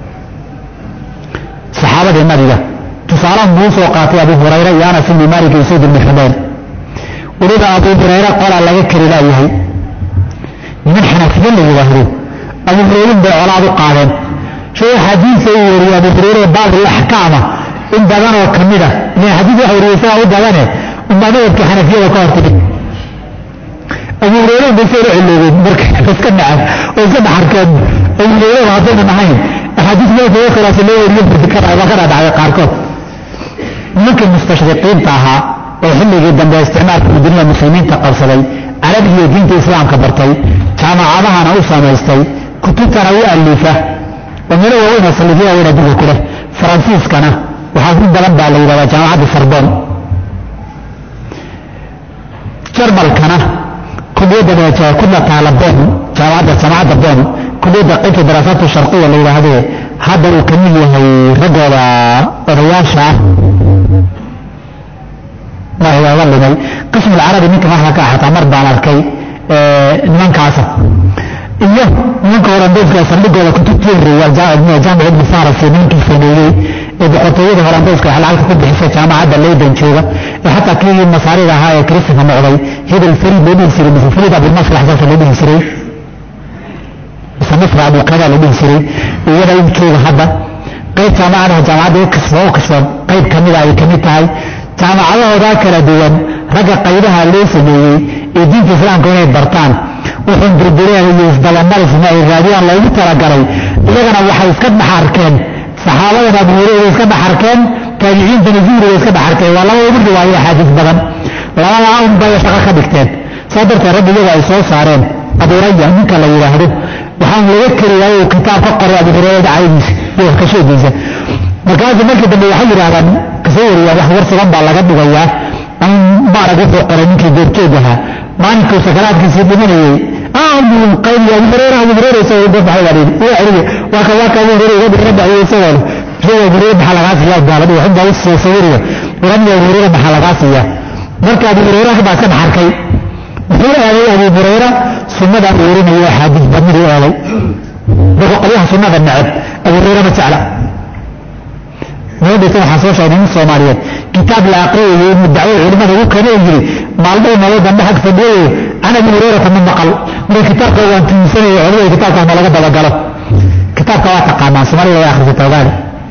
Speaker 1: صحابة المريضة تصارم موسى وقاتي أبو هريرة وأنس بن مالك ويسيد بن حبير ولذا أبو هريرة قال لا يكر لا يهي من حنفيا اللي يظهرون أبو هريرة بالعلاض قادم شو حديث يوري أبو هريرة بعض الأحكام إن دغنا وكمله من حديث حريصة ودغنا وما نبكي حنفية وكارتي أبو هريرة بيصير علوم بركة بس كنا عارف وزاد حركات أبو هريرة عطينا معين حديث ما هو خلاص اللي يوري بذكر على غرض على قاركم ممكن مستشرقين تاعها ويحل جدا باستعمال الدنيا المسلمين تقرصلي على به دين الإسلام كبرتي كان عامها أنا أصلا يستوي كتبت أنا وألفه ومن هو وين أصلي فيها وين أدوه كله فرانسيس كان وحاضرين بلد على إلى جامعة السربون شربل كان كلية كلها طالبون جامعة جامعة البون كلية قيت دراسات الشرقية اللي هذه هذا الكمية هي رجل رياشة ما هو والله قسم العربي منك ما حكى حتى مرضى على الكي من كاسة إيه منك هولندوز كاسر لقوا لكتب تيري والجامعة ابن فارس منك الفنية بقطوية هولندوز كاسر على الكتب بحسة جامعة اللي بنشوفه حتى كي المصاري لها كريستوفر معضي هذا الفريد اللي بيصير مثل الفريد أبو المصر حزاف اللي بيصير بس مصر أبو كذا اللي بيصير وهذا يمشوه هذا qayb jaamacadaha jaamacadda kasba u kasban qayb ka mida ay ka mid tahay jaamacadahoodaa kala duwan ragga qaybaha loo sameeyey ee diinta islaamka inay bartaan wuxuun burbureen iyo isdabamarisna ay raadiyaan loogu talagalay iyagana waxay iska dhaxarkeen saxaabadana Abu Hurayra iska dhaxarkeen taabiciintana zuhriga iska dhaxarkeen waa laba ugu riwaayo xadiis badan labada aan bay shaqo ka dhigteen soo darteed rag iyaga ay soo saareen Abu Rayya ninka la yiraahdo waxaan laga kariyay kitaab ka qoray Abu Hurayra caydiis iyo ka sheegaysa markaas markii dambe waxay yiraahdaan kasoo wariya wax warsadan baa laga dhigayaa aan baarag wuxuu qoray ninkii goortoodaha maalinka sakaraadkiisa dhimanayay aanu qayb Abu Hurayra Abu Hurayra soo baxay wareey oo ariga waa ka waa ka Abu Hurayra uga dhigay soo soo Abu Hurayra xalaqaas yaa gaalada waxa uu soo sawiraya warani Abu Hurayra xalaqaas yaa marka Abu Hurayra baa ka dhaxarkay wuxuu aaday Abu Hurayra sunnada uurinayo xadiis badni aaday dadka qoliyaha sunnada nacab Abu Hurayra ma jecla نودي تروح حصوش عن الصوماليات كتاب العقلية والدعوة العلماء يقول كان يجري معلومة ما يبقى حق في الدنيا أنا من غيرك من نقل من كتاب قوة تنسني علمية كتاب كان ملقب على قلب كتاب كواتق مع صوماليا يا أخي التوغال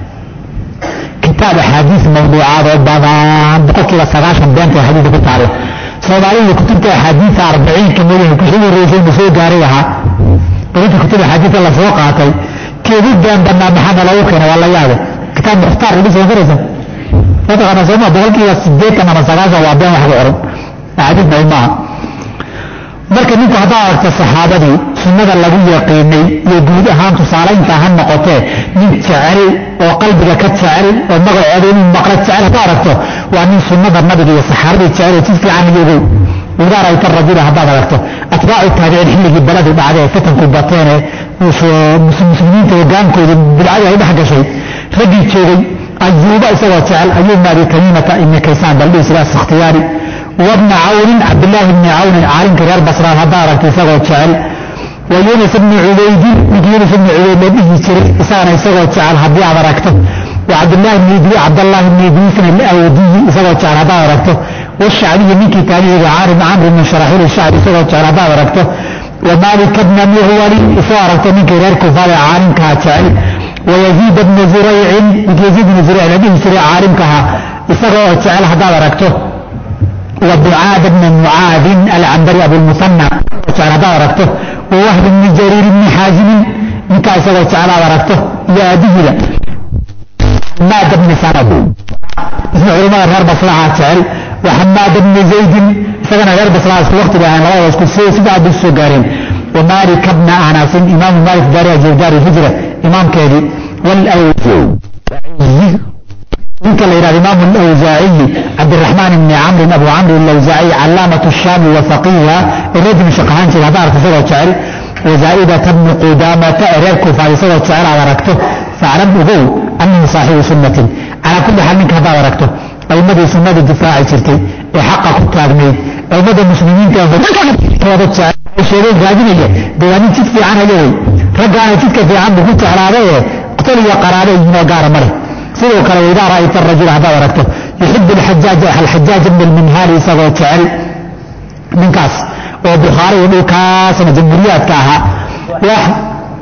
Speaker 1: كتاب حديث موضوعات ربما بقول كلا سغاشا بيانك حديث في التعريف صوماليا كتبت حديث أربعين كمية كشيء الرئيسين بسوء جاريها قلت كتب حديث الله فوقعتي كيف بيان بنا محمد لوكنا والله يابا كتاب مختار ليس غيره هذا انا زعما بقول كده سديت انا مسغاسا وابان واحد قرن عادي ما marka ninka hadaa aragto saxaabadii sunnada lagu yaqaanay iyo guud ahaan tusaaleynta ahaan noqotee nin jecel oo qalbiga ka jecel oo magacooda inuu maqla jecel hadaa aragto waa nin sunnada nabiga iyo saxaabada jecel oo si fiican iyagu وإذا رأيت الرجل هذا رأيته أتباع التابعين حلقي بلد بعد فتن كباتين مسلمين توقانكو بالعادة هيدا حق شيء رجل شيء أيوب سوى تعال أيوب ماري كلمة إن كيسان بل بيس راس اختياري وابن عون عبد الله بن عون عالم كرير بصرى هذا رأيته سوى تعال ويونس بن عبيد يونس بن عبيد به شريك إسانا سوى تعال هذا رأيته وعبد الله بن يدري عبد الله بن يدريس الأودي سوى تعال هذا رأيته والشعبي من كتابه عارم عمرو بن شراحيل الشعبي سوى تعال هذا رأيته ومالك بن مهوري سوى من كرير كفار عالم كاتعال ويزيد بن زريع يزيد بن زريع الذي سريع عالم كها سوى تعال هذا رأيته وبعاد بن معاذ العنبري أبو المثنى تعال هذا رأيته ووهب بن جرير بن حازم نكا سوى تعال هذا رأيته يا دجلة حماد بن سند اسم علماء غير بصلاحة تعال وحماد بن زيد سكن غير بصلاحة في وقت بأن الله يسكت سيسبع بالسجارين ومالك بن أنس إمام مالك دار جودار الهجرة إمام كذي والأوزاعي ممكن إلى الإمام الأوزاعي عبد الرحمن بن عمرو أبو عمرو الأوزاعي علامة الشام وفقيها الرجل شقهان في الهدار تسوى تعال وزائدة بن قدامة إريركو فارسوى تعال على ركته فاعلم أبو أنه صاحب سنة على كل حال منك هذا وركته المدى سنة الدفاع سرتي يحقق التاغمي المدى المسلمين كانوا هذا التعالى الشيرين قادمية دواني تتفي عنها يوي رجعنا تتكفي عنه كنت على عليه اقتلوا قراري من وقار مره سيروا كانوا إذا رأيت الرجل هذا وركته يحب الحجاج الحجاج من المنهاري سوى تعالى من كاس وبخاري وكاس جمهوريات كاها واحد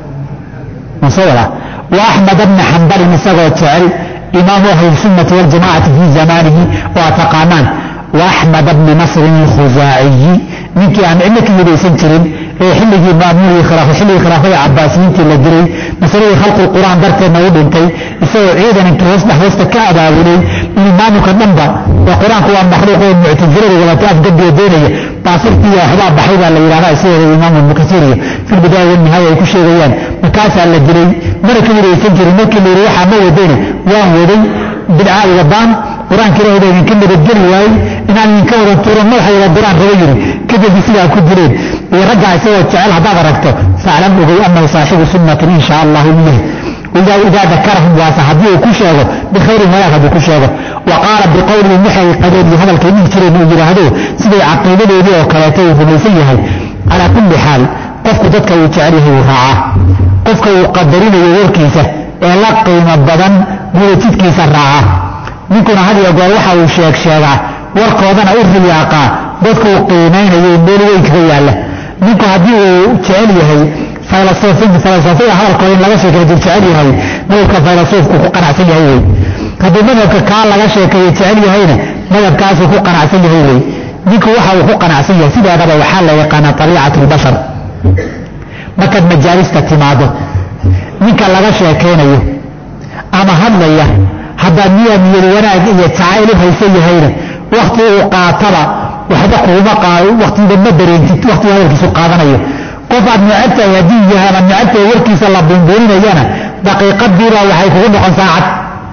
Speaker 1: مصورة وأحمد بن حنبل سوى تعالى إمام أهل السنة والجماعة في زمانه وأتقامان وأحمد بن نصر الخزاعي منك عن علمك يدي سنترين حلقي ماموري خلاف حلقي خلافي عباسيين تلقري مسألة خلق القرآن درت موضوع انتي يسوي عيدا انك وصبح وستك أباولي من إمامك النمبر وقرآن هو مخلوق معتزلة ولا تأف قد يديني باصرتي يا حباب بحيبا اللي يرانا يصير الإمام المكسيري في البداية والنهاية يكون شيء غيان مكاسا اللي مرك يدي سنترين مرك اللي ريحة مو يديني وان يدي بالعاء وبان قرآن كده يدي من كلمة الجري واي إن أن ينكور الطورة ملحة إلى القرآن غيري كده بيسيها كدرين ويرجع يسوي التعال هذا بركته فاعلم به أنه صاحب سنة إن شاء الله منه وإذا إذا ذكرهم وصحبيه كل شيء بخير ما يأخذ كل شيء وقال بقول المحي قدر هذا الكلمة ترى من هذا سبي عقيدة له وكلاته فليسيه على كل حال قفك ذاتك وتعاليه وراعه قفك وقدرين يوركيسه إلا قيمة بدن بيتيت كيسة راعه نكون هذا يقول وحا وشيك شيئا ورقودنا أرث الياقا ذاتك وقيمين يقول ويكفي له نكون هذه تعاليه فيلسوفين فلسفية هذا القوين لغا شيء يجعل يهي مذهبك فيلسوف كو قناعسن يهي هذا مذهبك كان لغا شيء يجعل يهينا مذهب كاسو كو قناعسن يهي نيكو waxa uu ku qanacsan yahay sidaadaba waxa la yaqaan طبيعة البشر markaad majaalista timaado ninka laga sheekeynayo ama hadlaya hadda niya niyad wanaag iyo jacayl haysan yahayna waqti uu qaataba waxba kuuma qaado waqtiga ma dareentid waqtiga hadalkiisu qaadanayo qof aad nucabta hadii yahay nucabta warkiisa la buunbuuninayana daqiiqadiiba waxay kugu noqon saacad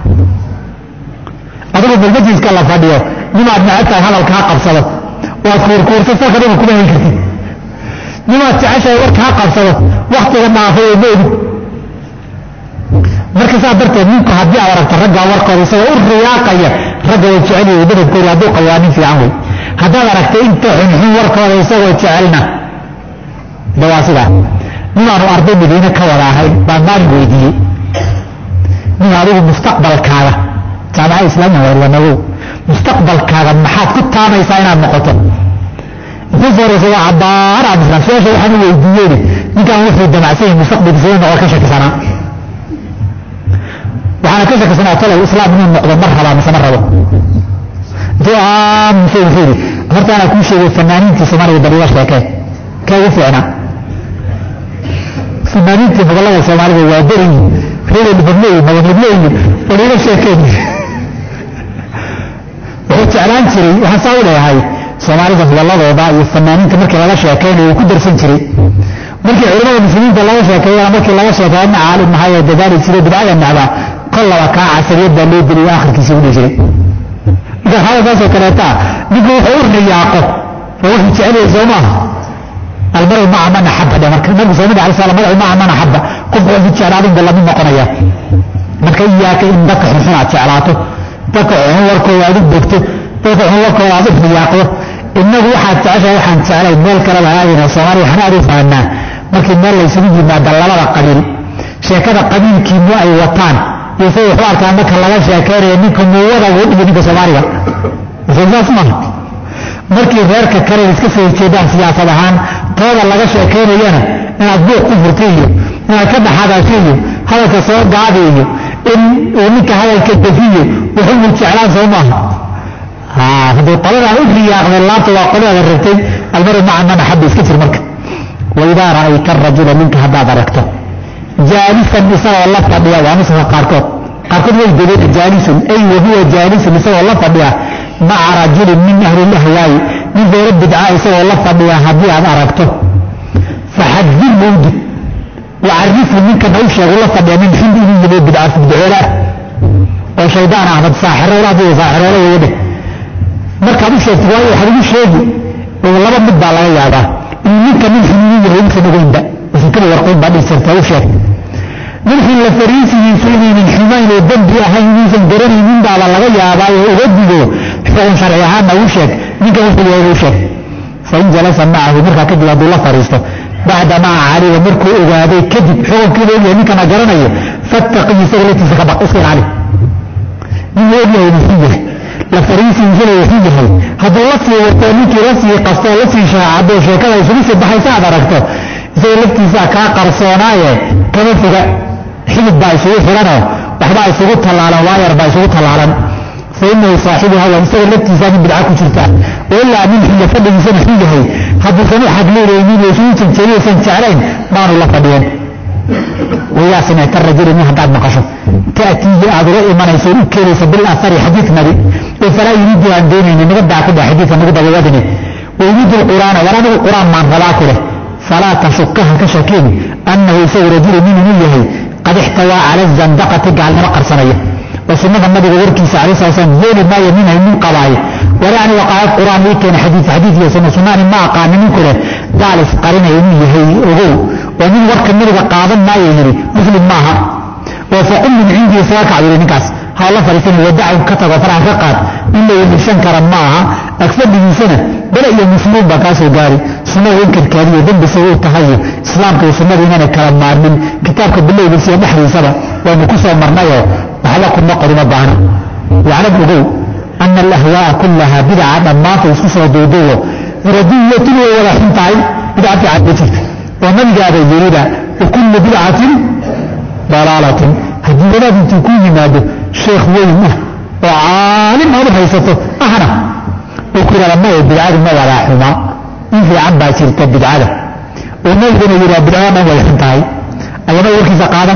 Speaker 1: adigu majliska la fadhiyo nimaad nucabta hadalka qabsado waa kuurkuursa sakadaba kuma heli kartid nimaad jeceshahay warka qabsado waqtiga dhaafay ee meedi marka saa darteed ninku haddii aad aragto ragga warkooda isagoo u riyaaqaya ragga way jecel yihiin badabkooda hadduu qawaanin fiican wey haddaad aragto inta xunxun warkooda isagoo jecelna de waa sidaa ninaanu arday madiine ka wada ahayn baan maalin weydiiyey nin adigu mustaqbalkaaga jaamaca islaamiga warwanagow mustaqbalkaaga maxaad ku taamaysaa inaad noqoto intii sooraysa waa cabaar aad islaan su-aasha waxaan u weydiiyeyne ninkaan wuxuu damacsan yahay mustaqbalkiisa inuu noqo ka shakisanaa waxaana ka shakisanaa talow islaam inuu noqdo mar rabaa mise ma rabo intuu aamusa wuxuu yidhi horta anaa kuu sheegay fanaaniintii soomaaliga bal iga sheekee kee ugu fiicnaa fanaaniintii gobollada soomaaliga waa beriyi reer libadleyi madalibleyi bal iga sheekeen wuxuu jeclaan jiray waxaan saa u leeyahay soomaalida gobolladooda iyo fanaaniinta markii laga sheekeynayo uu ku darsan jiray markii culimada muslimiinta laga sheekeeyana markii laga sheekeeyo ina caalim mahay oo dadaali jiray bidcada nacba kollaba kaa casariyad baa loo deliyo aakhirkiisa u dhihi jiray marka hadalkaasoo kaleeta ninku wuxuu u riyaaqo oo wuxuu jecelyahay soo maaha almaru maca man axabba dhe marka nabigu sal alay slam marcu maca man axabba qofku wuxuu jeclaadin ba lamid noqonaya marka iyaaka in dadka xunxun aad jeclaato dadka xun warkooda aad u bogto dadka xun warkooda aad u riyaaqdo inagu waxaad jeceshahay waxaan jeclay meel kaleba aadayna soomaaliya waxaan aad u fahanaa markii meel laysugu yimaada labada qabiil sheekada qabiilkiinu ay wataan iyo say wuxuu arkaa marka laga sheekeynayo ninka muwada uu dhigo ninka soomaaliga saas maaha markii reerka kale iska soo jeedaan siyaasad ahaan tooda laga sheekeynayana inaad buuq ku furta iyo inaad ka dhaxadaasho iyo hadalka soo gaadi iyo in uu ninka hadalka defiyo wuxuu jeclaan soo maaha hadduu qoladan u riyaaqday laabta waa qolada rabtay almaru maca man axabba iska jir marka waidaa ra'ayta arajula ninka haddaad aragto jaalisan isagoo la fadhiya waa nuska qaarkood qaarkood way godeen jaalisun ay wahuwa jaalisun isagoo la fadhiya maca rajulin min ahli lahwaayi nin reero bidca isagoo la fadhiya haddii aad aragto faxadin mawdid wacarifu ninkan ha u sheego la fadhiya min xindi inuu yimi bidca bidcoole ah oo shaydaan ahmad saaxiroole adiga saaxiroole weeye dheh markaad u sheegto waayo waxaad ugu sheegi laba mid baa laga yaabaa inuu ninka nin xiniinu yahay insan ogeynba usankaba warqayn baa dhihi jirta u sheeg ninxin la fariisigiisu inaynan xumayn oo dembi ahayn inuusan garanaynin baaba laga yaabaa oo uga digo xugun sharci ahaanna u sheeg ninkan wuxuu yahay u sheeg fain jalasa macahu markaa kadib hadduu la fariisto bacdamaa caliga markuu ogaaday kadib xukunkiiba ogyahay ninkana garanayo fattaqii isaga laftiisa ka baq iska ilaali nin ogyahay muxuu yahay la fariisigiisuna wuxuu yahay hadduu la sii watoo ninkii la sii qastoo la sii shaacado sheekada isugu sii baxaysa aad aragto isaga laftiisaa kaa qarsoonaaye kama foga xidid baa isugu xilanoo waxbaa isugu tallaalan waayar baa isugu tallaalan fa inahu saaxibu hawan isaga laftiisaa nin bidca ku jirta wailaa nin xilla fadhigiisana xuu yahay hadduusan u xadleelaynin oo isugu janjeeriyaysan jeclayn maanu la fadhiyen waidaa samicta rajuli nin haddaad maqasho ta'tiihi aad uga imanayso u keenaysa bilasari xadiid nabi oo falaa yuriidu aan doonayni naga daa ku dheh xadiidka nagu dabawadini wayuriidu lqur'aana war anigu qur'aan maan rabaa ku leh falaa tashukaha ka shakin annahu isagu rajulu nin inuu yahay qad ixtawaa cala zandaqati gaalnimo qarsanaya oo sunnada nabiga warkiisa calay sala slam yeeli maayo nin haynin qabaayo wala aniga qaayad qur'aan ii keena xadiid xadiid iyo sunna sunnaani ma aqaani ninku leh gaal isqarinaya inuu yahay ogow oo nin warka nabiga qaadan maayo yidhi muslim maaha oo faqum min cindii isaga kacdu yidhi ninkaas ha la fariisan wadacu ka tago faraha ka qaad in la yeeshan kara ma aha agfadhigiisana bala iyo muslimin baa kaa soo gaari sunnada inkarkaadiyo dembisa uu tahayo islaamka iyo sunnada inaana kala maarmin kitaabka bilowgiisa iyo dhexdiisaba waynu ku soo marnayoo waxba kuma qoruma baahna waclam ogow ana alahwaa'a kullaha bidaca dhammaanta isku soo duuduubo radiyatun way wada xun tahay bidca fiican ma jirta oo nabigaaba yidhiba وكل بدعة ضلالة هذه ولاد تكون ماده شيخ وينه وعالم هذا هيسته أحنا وكل لما يبدعه ما ولا حما إن في عم باسير تبدعه وما يقدر يرى بدعه ما يحنتهاي أيما يركي زقادم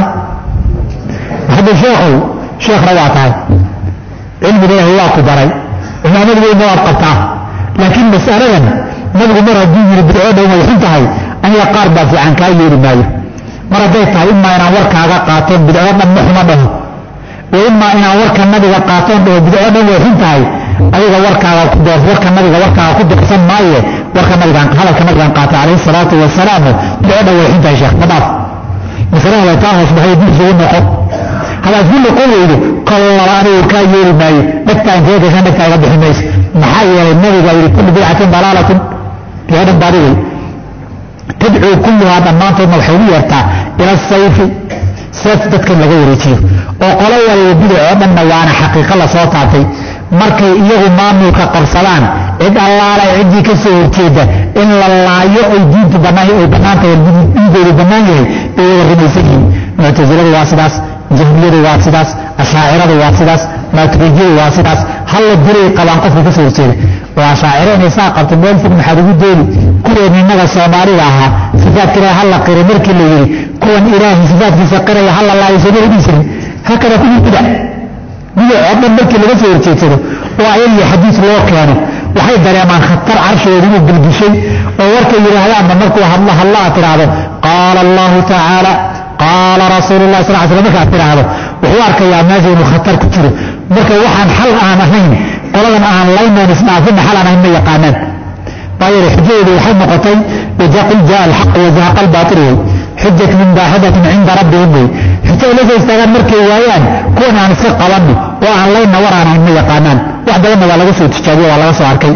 Speaker 1: هذا شيخه شيخ رواتها علم الله هو كبري وما نقدر نواب قطعه لكن مسألة نقدر نرى الدين بدعه ما يحنتهاي أن يقارب في عن كاي يرمايه مرة ديتها إما أنا ورك على قاتل بدعه من محمده وإما أنا ورك النبي قاتل بدعه ما يحنتهاي أيضا ورك على قدر ورك النبي ورك على قدر قسم مايه ورك النبي هذا كما كان قاتل عليه الصلاة والسلام بدعه ما يحنتهاي يا شيخ مضاف مثلا لا تعرف بهاي دي زي ما قط هذا كل قوله قال الله عليه كاي يرمايه متى أنت هيك عشان متى يربح الناس محايا النبي قال كل بدعة ضلالة في هذا الضرير تدعو كل هذا الناطق الحوية إلى السيف سيف تتكلم لغيرتي وقالوا البدع أمنا وانا حقيقة الله صوتاتي مركي إيه مامي كقرصلان إذ الله لا يعدي كسور كده إلا الله يؤدي بناي وبناته والبدع بنايه إيه الرميسين معتزلة واسداس جهمية واسداس أشاعرة واسداس ماتريدية واسداس هل الدري قبان قفل كسور كده وأشاعرة نساء قبط مول في المحارب الدولي كل من نغى الصومالي لها صفات كده هلا قير مركي اللي يري كون إلهي صفات في سقرة هلا الله يسويه بيسر هكذا كل بدع بدع عبد المركي اللي بسور كده وعيلي حديث الله كانوا وحي دريمان خطر عرش يريد بالبشي ووركي يري هلا أما مركو الله الله أترعه قال الله تعالى قال رسول الله صلى الله عليه وسلم أترعه وحوارك يا مازي وخطر كتير مركو وحن حل آنا هين قولنا آن لينا نسمع فينا حل آنا هم يقانان طيب حجة الحق نقطين وجاء جاء الحق وزهق الباطل حجة من باحدة عند ربهم حتى ليس يستغل مركي ويان كون عن السق قلبي وعن لينا ورانا هم يقانان واحدة لما ولا غسو تشتابيه ولا غسو عركي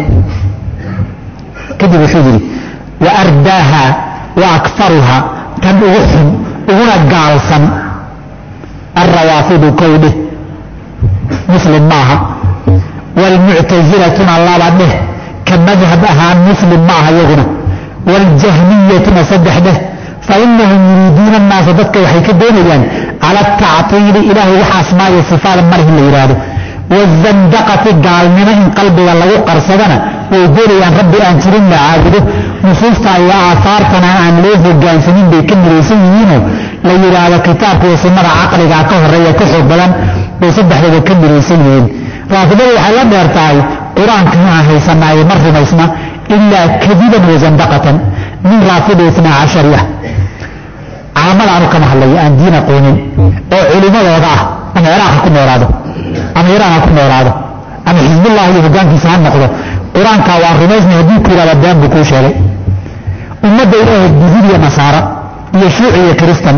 Speaker 1: كذب حجري وأرداها وأكثرها تبغحهم وهنا قالصا الروافض كونه مسلم معها والمعتزلة الله بعده كمذهب أهان مسلم معها يغنى والجهمية مصدح به فإنهم يريدون الناس ذاتك وحيك الدنيا على التعطيل إله وحاسماء الصفات المره اللي يراده والزندقة قال من إن قلبي والله قرصدنا ويقول يا ربي أنترين لعابده نصوصة يا آثارتنا عن ليه الجانسين بيكم ريسيينه ليراد كتابك وسمر عقلك عقه الرئي كحب بلان ويصبح لبكم ريسيين رافضه حلال يرتعي قرآن كما هيسمع مر ما يسمع إلا كذبا وزندقة من رافضه اثنا عشرية عمل عنه كما حلي أن دين قومي وعلماء وضعه أنا عراق كنا وراده أنا إيران كنا وراده أنا حزب الله يهدان في سهل نقضه قرآن كوان رميزنا يديك إلى لبدان بكوش عليه ومدى إله الدزيل يا نصارى يشوعي يا كريستان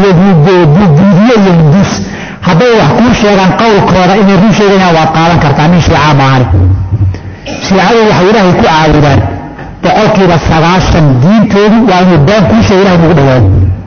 Speaker 1: يدزيل يا مدوس هذا يحكون شيئا قول كرارا إن يرون شيئا وقالا كرتامين شيعا معاني شيعا وحيراه يكو عاودان بقول كيرا سغاشا دين تولي وأن يبان كل شيئا مقدوان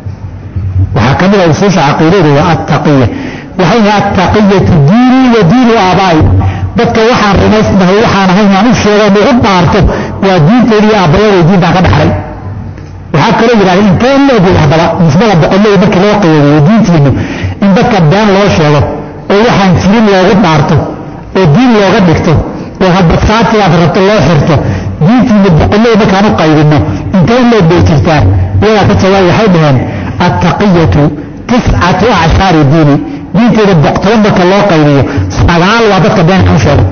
Speaker 1: وحكم له وصوش عقيده والتقية وحين التقية ديني ودين آبائي dadka waxaan rumaysnahay waxaan ahayn aan u sheego ugu baarto waa diinteedii aabayaday diinta ka dhaxlay waxaa kaloo yidhahda intee loo hadaba nisbada boqolley markii loo qiyadeeyo diintiinu in dadka been loo sheego oo waxaan jirin loogu dhaarto oo diin looga dhigto oo hadba saatiga aad rabto loo xirto diintiinu boqolley markaan u qaybino intee loo bay jirtaa iyagaa ka jawaab waxay dhaheen attaqiyatu tiscatu acshari diini diinteeda boqtoban marka loo qaybiyo sagaal waa dadka beenka u sheego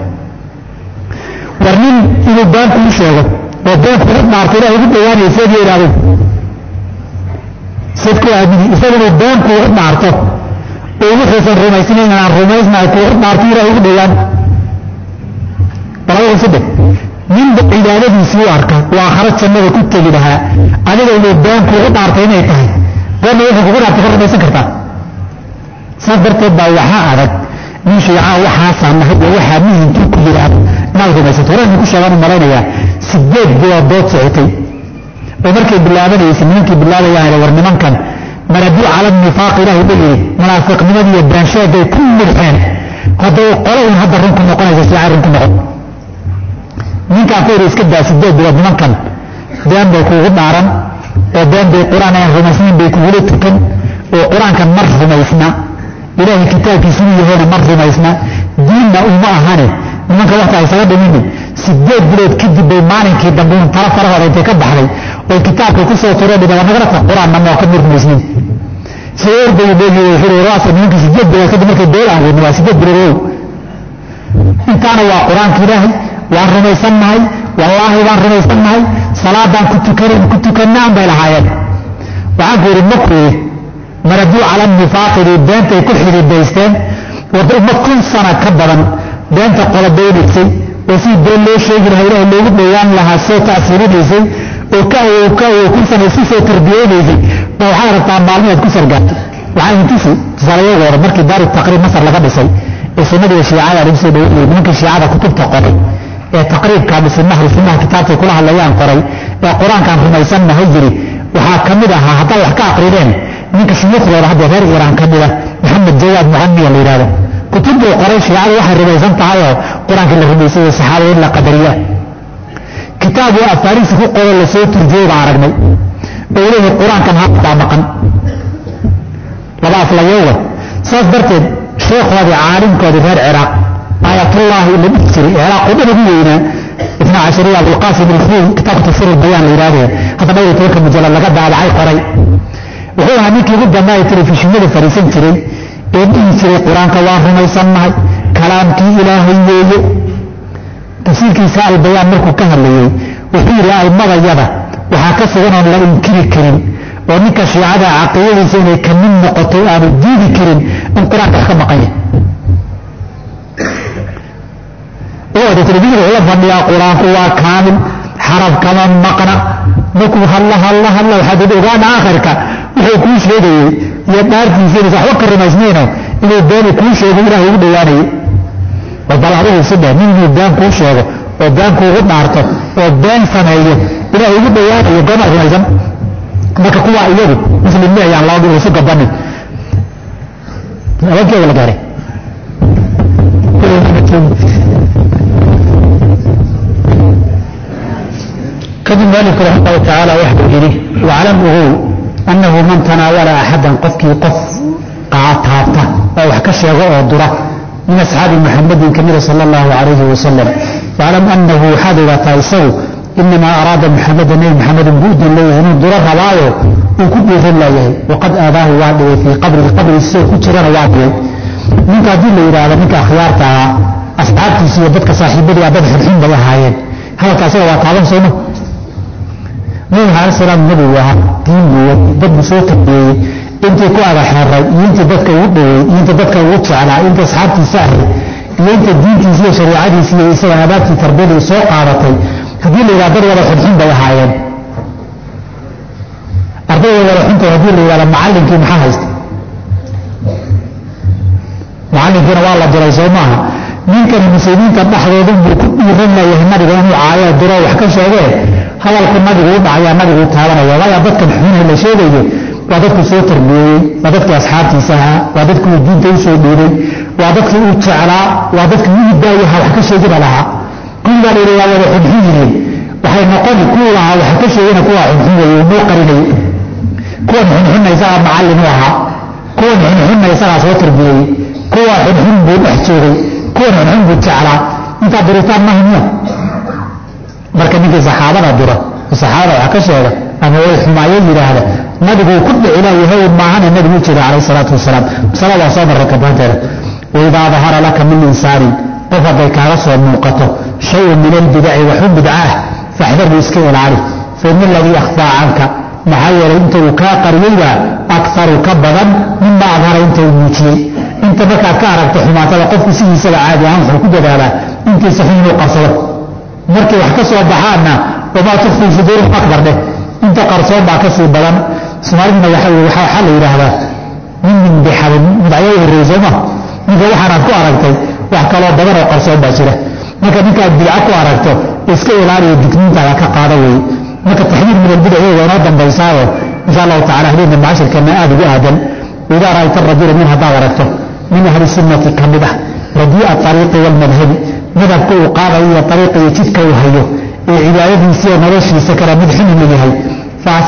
Speaker 1: war nin inuu beenku u sheego oo beenku u dhaarto ilaah ugu dhawaanaya seed yo idhaahdo seed ku aamini isaga inuu beenku u dhaarto oo wuxuusan rumaysnayn aan rumaysnahay ku u dhaarto ilaah ugu dhawaan balabada saddex ninba cibaadadiisii u arka waa aakharo jannada ku tegi lahaa adiga inuu beenku u dhaartay inay tahay beenna wuxuu kugu dhaartay ka rumaysan kartaa saas darteed baa waxaa adag nin shiicaa waxaasaa nahay oo waxaa mihintuu ku yidhaahdo inaad rumaysato horaan ku sheegaan u malaynayaa sideed bilood dood socotay oo markay bilaabanaysay nimankii bilaabayaan war nimankan maraduu cala nifaaq ilaahi la yidhi munaafiqnimadii iyo baansheeday ku mudxeen haddaba qolo un hadda run ku noqonaysa shiica run ku noqon ninkaan ku yidhi iska daa sideed bilood nimankan been bay kuugu dhaaran وبين بالقرآن رمسين بيكولتكم وقرآن كان مر رميسنا إلهي كتاب كسيني هنا مر رميسنا ديننا أمة هاني nimanka waxta ay saga dhimin sideed bilood kadib bay maalinkii dambe tara faraha intay ka baxday oo kitaabka ku soo qoray dhibada nagarta quraan ma ka murmaysin soo bay leeyahay xiriiraas nimanka sideed bilood kadib markay doolaan weyn waa sideed bilood intaana waa quraanka ilaahay waa rumaysanahay wallaahi waan rumaysanahay salaadan ku tukanay ku tukanaan bay lahaayeen waxaan goori makri maradu ala nifaaqi beentay ku xiriidaysteen wada uma kun sana ka badan beenta qoladeysay oo si been loo sheegi lahaa ilaahay loogu dhawaan lahaa soo taasiriisay oo ka oo ka oo ku sameysay soo tarbiyadeysay waxaa rabtaa maalmeed ku sargaartay waxaa intiisi salaayada markii daar taqriib masar laga dhisay ee sunnada shiicada lagu soo dhaweeyay nimanka shiicada kutubta qoray ee taqriibka bisnaha sunnaha kitaabta kula hadlayaan qoray ee quraanka rumaysan ma hajiri waxaa kamid ahaa hadda wax ka aqriyeen ninka shuyuukhooda hadda reer Iran kamid ah Muhammad Jawad Muhammad la yiraahdo كتب قريش يعني واحد رميزان تعالى قرآن كله رميزان الصحابة إلا قدرية كتاب أفاريس فوق قول الله سوى ترجيب عرقنا بيقولون القرآن كان هابط عمقا لبعض اليوم ساس برتد شيخ هذا عالم كذا في العراق آية الله اللي بيكسري العراق قدر بينا اثنا عشرية أبو القاسم الفيل كتاب تفسير البيان الإرادي هذا ما يترك المجلة لقد على عي قري وهو هنيك يقول ما يتري في شمال فريسين تري إن سير القرآن كواه ما يسمى كلام كي إلهي يجي تفسير كيساء البيان مركو كهل يجي وحير رأي مضى يبا وحاكس غنى لا إنكر كريم ونك شيعة عقيدة سنة كمين نقطة عن الدين كريم القرآن تحكم قيه وهذا تربيه العلم فنيا قرآن كواه كامل حرف كمان مقنع نكو هلا هلا هلا وحدد أغان آخرك وحيكوش هذي يدارتي سيدي صحوك الرمزمينه إنه يداني كوش هذي إله يقول دواني وضل عليه السنة من يدان كوش هذا ودان كو غد نارته ودان سنعيه إله يقول دواني يقام الرمزم لك قوة إياه مثل الله يعني الله يقول رسولك بني أولا كيف ولا قاري كذب ذلك رحمه الله تعالى وحده إليه وعلمه أنه من تناول أحدا قفك قف قاطعته أو حكش يغوء الدرة من أصحاب محمد كمير صلى الله عليه وسلم وعلم أنه حدث تايسو إنما أراد محمد أن محمد بود الله هنا الدرة روايه وكل يذل الله وقد آذاه وعده في قبر القبر السوء كتران وعده منك أدل إلى منك أخيارتها أصحابتي سيبتك صاحبتي أبد حرحين بيهايين هذا كاسوا وطالب سنه نبي عليه السلام نبي وها دين ودب صوت بي انت كو على حرة انت بدك ودي انت بدك وجه على انت اصحابتي سهل انت دينتي زي شريعتي زي سواباتي تربيه سوق عرتي هذي اللي غادر ولا حدين بيهايين ارضي ولا انت هذي اللي ولا معلم كي محاست معلم كنا والله دراسه معها ninkan muslimiinta dhaxdooda uu ku dhiiranaya nabiga inuu caayo diro wax ka sheegay hadalka nabiga uu dhacaya nabiga uu taabanaya waa dadkan xun la sheegayo waa dadku soo tarbiyay waa dadka asxaabtiisa waa dadku diinta u soo dhiiray waa dadku uu jeclaa waa dadku uu daayaha wax ka sheegay lahaa kuwa leeyahay wada xubniin waxay noqon kuwa wax ka sheegayna kuwa xubniin uu qarinay kuwa xubniinaysa macallin waha kuwa xubniinaysa soo tarbiyay kuwa xubniin buu dhaxjoogay كون عنهم بالتعالى انت بريطان ما هم marka ninkii saxaabada dira saxaabada waxa ka sheega ama way xumaayeen yiraahdo nabigu ku dhicilaa yahay maahana nabigu jira alayhi salatu wasalaam sallallahu alayhi wa sallam وإذا ظهر لك من إنسان قفض كاغا سو موقته شيء من البدع وحب بدعه فاحذر مسكين العارف فإن الذي أخفى عنك محير انت وكا قريبا أكثر كبدا مما أظهر انت وموتي انت بكا كارك تحمات لقف سيدي سبع عادي عنه كده دالا انت سحين وقصر مركي وحكسوا بحانا وما تخفي صدور أكبر ده انت قرصون باكسي بلان سمارنا يحوي حل يرهبا من من بحال مدعيه الرزمة ninka waxaan aad ku aragtay wax kale oo badan oo qarsoon baa jira marka ninka aad bidca ku aragto iska ilaaliyo digniintaada ka qaada way marka taxdiir min albidca waa noo dambaysaa insha Allah ta'ala hadina maashirkana aad ugu aadan ida raayta rajul min hada aragto min ahli sunnati kamida radiya tariiqi wal madhhab madhabku qaada iyo tariiqi jidka uu hayo ee cibaadadiisa noloshiisa kala midxin leeyahay faas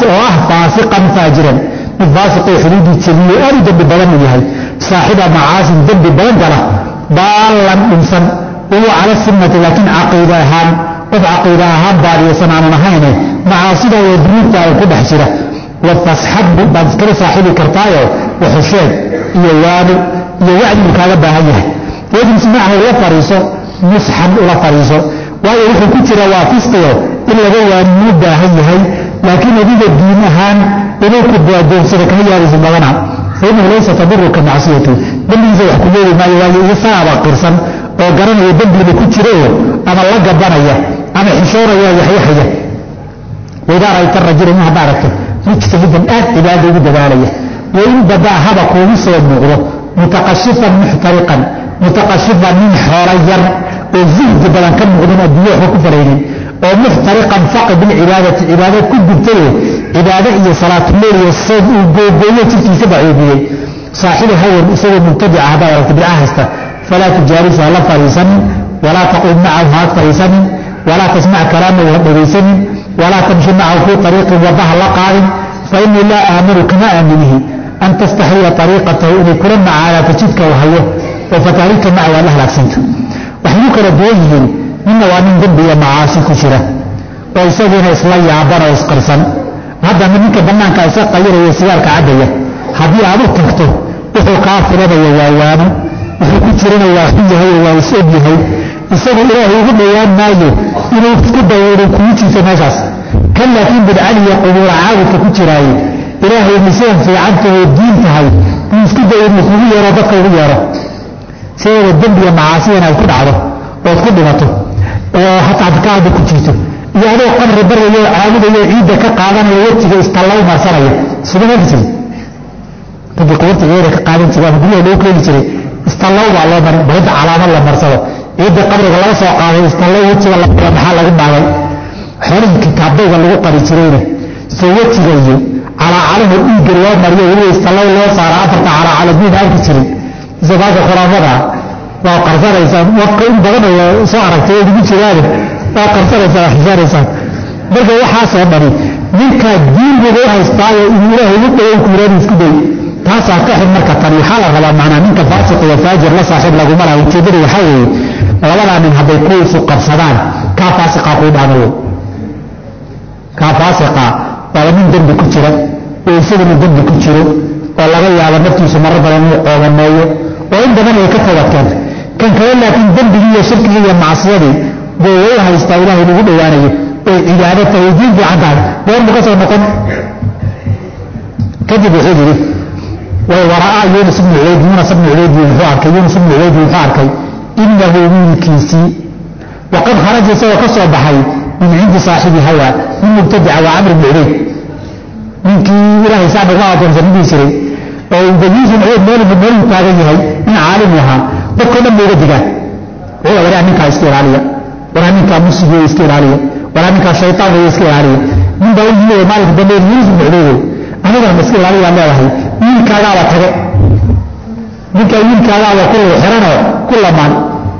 Speaker 1: أه فاسقا فاجرا الفاسق حدود السبيل أو ذنب بدن يهي صاحب معاصي ذنب بدن له ضالا إنسان هو على السنة لكن عقيدة هام قد عقيدة هام بارية سنعنا نهينه معاصيها وذنوبها وكل حسرة وتصحب بذكر صاحب كرطايا وحشاد يوان يوعد مكالبة هيه يجب سماعه إلى فريسه مسحب إلى فريسه ويروح كتير وافسته إلا هو المدة هي هي لكن يجب الدين هان إليك الدين سلك هي هذه المغنى فإنه ليس تضرك معصيته بل يزيح كل ما يواجه يصاب قرصا وقرن يبدل بكتيره أنا الله قبانية أنا حشورة يا يحيى وإذا رأيت الرجل منها باركته مجتهدا آت عباده بدالية وإن بدأ هذا كوميس ومغرب متقشفا محترقا متقشفا من حريا وزيد بدلا كم مغرب الديوح وكفرين ومحترقا فقط بالعبادة عبادة كل بتوه عبادة هي صلاة الليل والصوم وبوبوية تلك سبع عبية صاحبه هو سوى مبتدع هذا بالعاهسته فلا تجالسها لا فريسا ولا تقوم معه هات فريسا ولا تسمع كلامه فريسا ولا تمشي معه في طريق وضح الله قائم فإني لا آمرك ما آمنه أن تستحي طريقته إلي كلما على تجدك وهيه وفتاريك معه والله الأكسنت وحيوك ردويه من ومن ذنبي معاصي كشرة ويسوين إصلاي عبارة وإسقرصا هذا منك بنانك إساق طير ويسيارك عدية هذه أبو تكتو وحو كافرنا ويوانو وحو كترنا ويحيه ويسؤبيه يسوي إلهي يقول يا مايو إنه تكبه ويركوتي في مجاز كان لكن بالعلي يقول عاود كتراي إلهي نسان في عبده الدين تهي يسكبه ويركوه يرى ذكر ويرى سير الدنب يا معاصينا يكون عرض وتكون بمطه وحتى عدكاد كتيته يعني قبر بر يا عامل يا عيدك قادنا ويوتك استلوا ما سريا سبحان الله تبي قوت غيرك قادم تبغى تقول له كل شيء استلوا على بر بعد علامة الله مرسله عيد قبر الله سوى قادم استلوا ويوتك الله محل لهم بعدين حرم كتابه ولا قري شريره سويت جاي على علم الإنجيل ومريم يقول استلوا الله صار عفرت على على دين ألف شري زبادة خرافة وقرصان إنسان وقيم بغنا وصارت يجي شراره وقرصان إنسان حجار إنسان برجع يحاسب مري منك الدين بغيها استعي إله يبقى يكوران يسكبي تاسع كحل مركة طريحة غلا معنا منك فاسق وفاجر لا صاحب له مرة وكبر وحوي ولا من هذا يكون سوق قرصان كفاسق أقول عنه كفاسق ولا من ذنب كتيرة ويصير من ذنب كتيرة والله غير على نفسه سمر بلانه قوم النوية وعندما يكفر كان كان كان لكن ذنب هي شرك هي معصية بويها يستولاه لغد وانيه وإجابته يجيب عدال وين بقصر مقام كذب حجري ووراء يونس بن عبيد يونس بن عبيد الحاركي يونس بن عبيد الحاركي إنه من كيسي وقد خرج سوى كسر بحي من عند صاحب هوى من مبتدع وعمر بن عبيد من كي إله سعب الله وتنزل سري ويبيز العيد مال من مال تاغيه من عالمها بكل من يجدها هو ولا منك يسكر عليها ولا منك مسجد يسكر عليها ولا منك شيطان يسكر عليها من دون هو مالك دمير يوزن عليه أنا لا مسكر عليها الله وهي من كذا وكذا من كذا من كذا وكل حرنا كل مال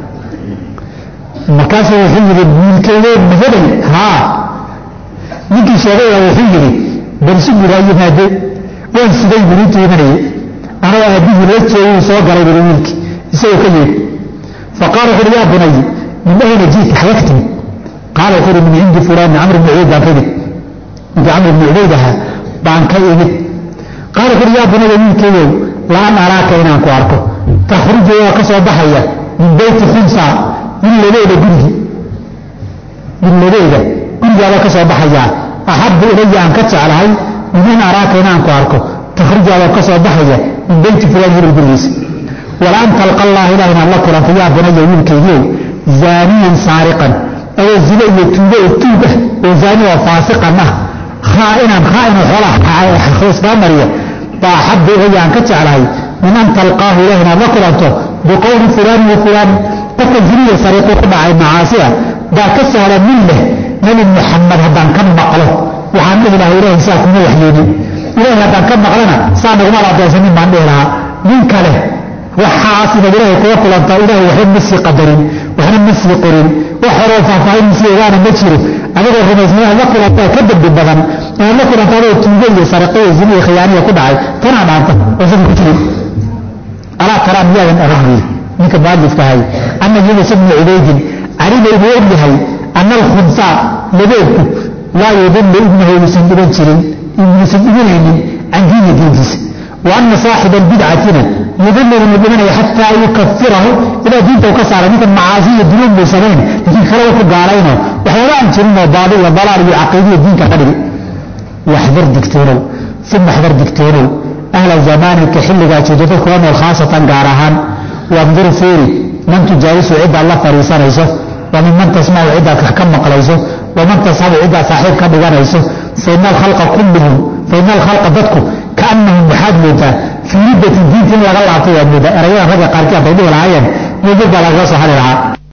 Speaker 1: مكاسب الحجر من كذا مثلا ها من كشري الحجر برسم رأي هذا وين سيدي بريتو يمني أنا أبيه ليتو سوى قريب الملك يسوي كذب فقال قل يا بني من أين جيت حيكتني قال قل من عند فلان عمرو بن عبيد بان كذب انت عمرو بن عبيدها بان كذب قال قل يا بني من كذب لا أن أراك إنا أنكو تخرج وكسر ضحية من بيت خمسة من ليلة قله من ليلة قل وكسر ضحية أحب إلي أن كتش على هاي من أراك هنا أنكو أركو تخرج على قصة ضحية من بيت فلان يريد بالرئيس والآن تلقى الله إلهنا الله قرآن فيا بني يوم كيجيو زانيا سارقا أو الزنا يتوبة التوبة وزاني وفاسقا نه خائنا خائنا خلاص خلص بامرية فأحب إلي أن كتش على من أن تلقاه إلهنا الله قرآن بقول فلان وفلان تقل زنية سارقا مع المعاصية دا كسر منه من محمد هدان كم مقله وعن إله إله ساكم وحيوني إله هدان كم مقلنا سامق مرة دوسنين بان إله من كله وحاسب إله قوة لانتا إله وحيد نسي قدرين waxna ma sii qorin wax horoo faahfaahinsi ogaana ma jiro adigoo rumaysnaa la kulantaa ka dambi badan inaad la kulanta adoo tuugo iyo saraqo iyo zina iyo khiyaaniya ku dhacay tanaa dhaanta oosan ku jirin alaa taraa miyaadan arag buyi ninka mualifka ahay ana yunus ibnu cubaydin caliba inuu og yahay ana alkhunsaa labeebku laa yudillu ibnahu inuusan dhiban jirin inuusan dhibanaynin can diini diintiisa wa ana saaxiba albidcatina yudillu inuu dhibanaya xataa yukafirahu ilaa diinta u ka saara ninkan macaasi iyo dunuub buu samayn laakiin kalaba ku gaalayno waxyaaba aan jirin oo baadi iyo dalaal iyo caqiidiya diinka ka dhigi waxdar digtoonow uma axdar digtoonow ahla zamaaninka xilligaa jooga dadka la nool khaasatan gaar ahaan wandur fiiri man tujaalisu ciddaad la fariisanayso wamin man tasmacu ciddaad wax ka maqlayso waman tashabu ciddaad saaxiib ka dhiganayso faina alkhalqa kulluhum faina alkhalqa dadku kaannahum waxaad moodaa fii riddatin diinta in laga laabtay waad moodaa erayadan ragga qaarkii hadday dhihi lahaayeen mudid baa lagaga soo hari lahaa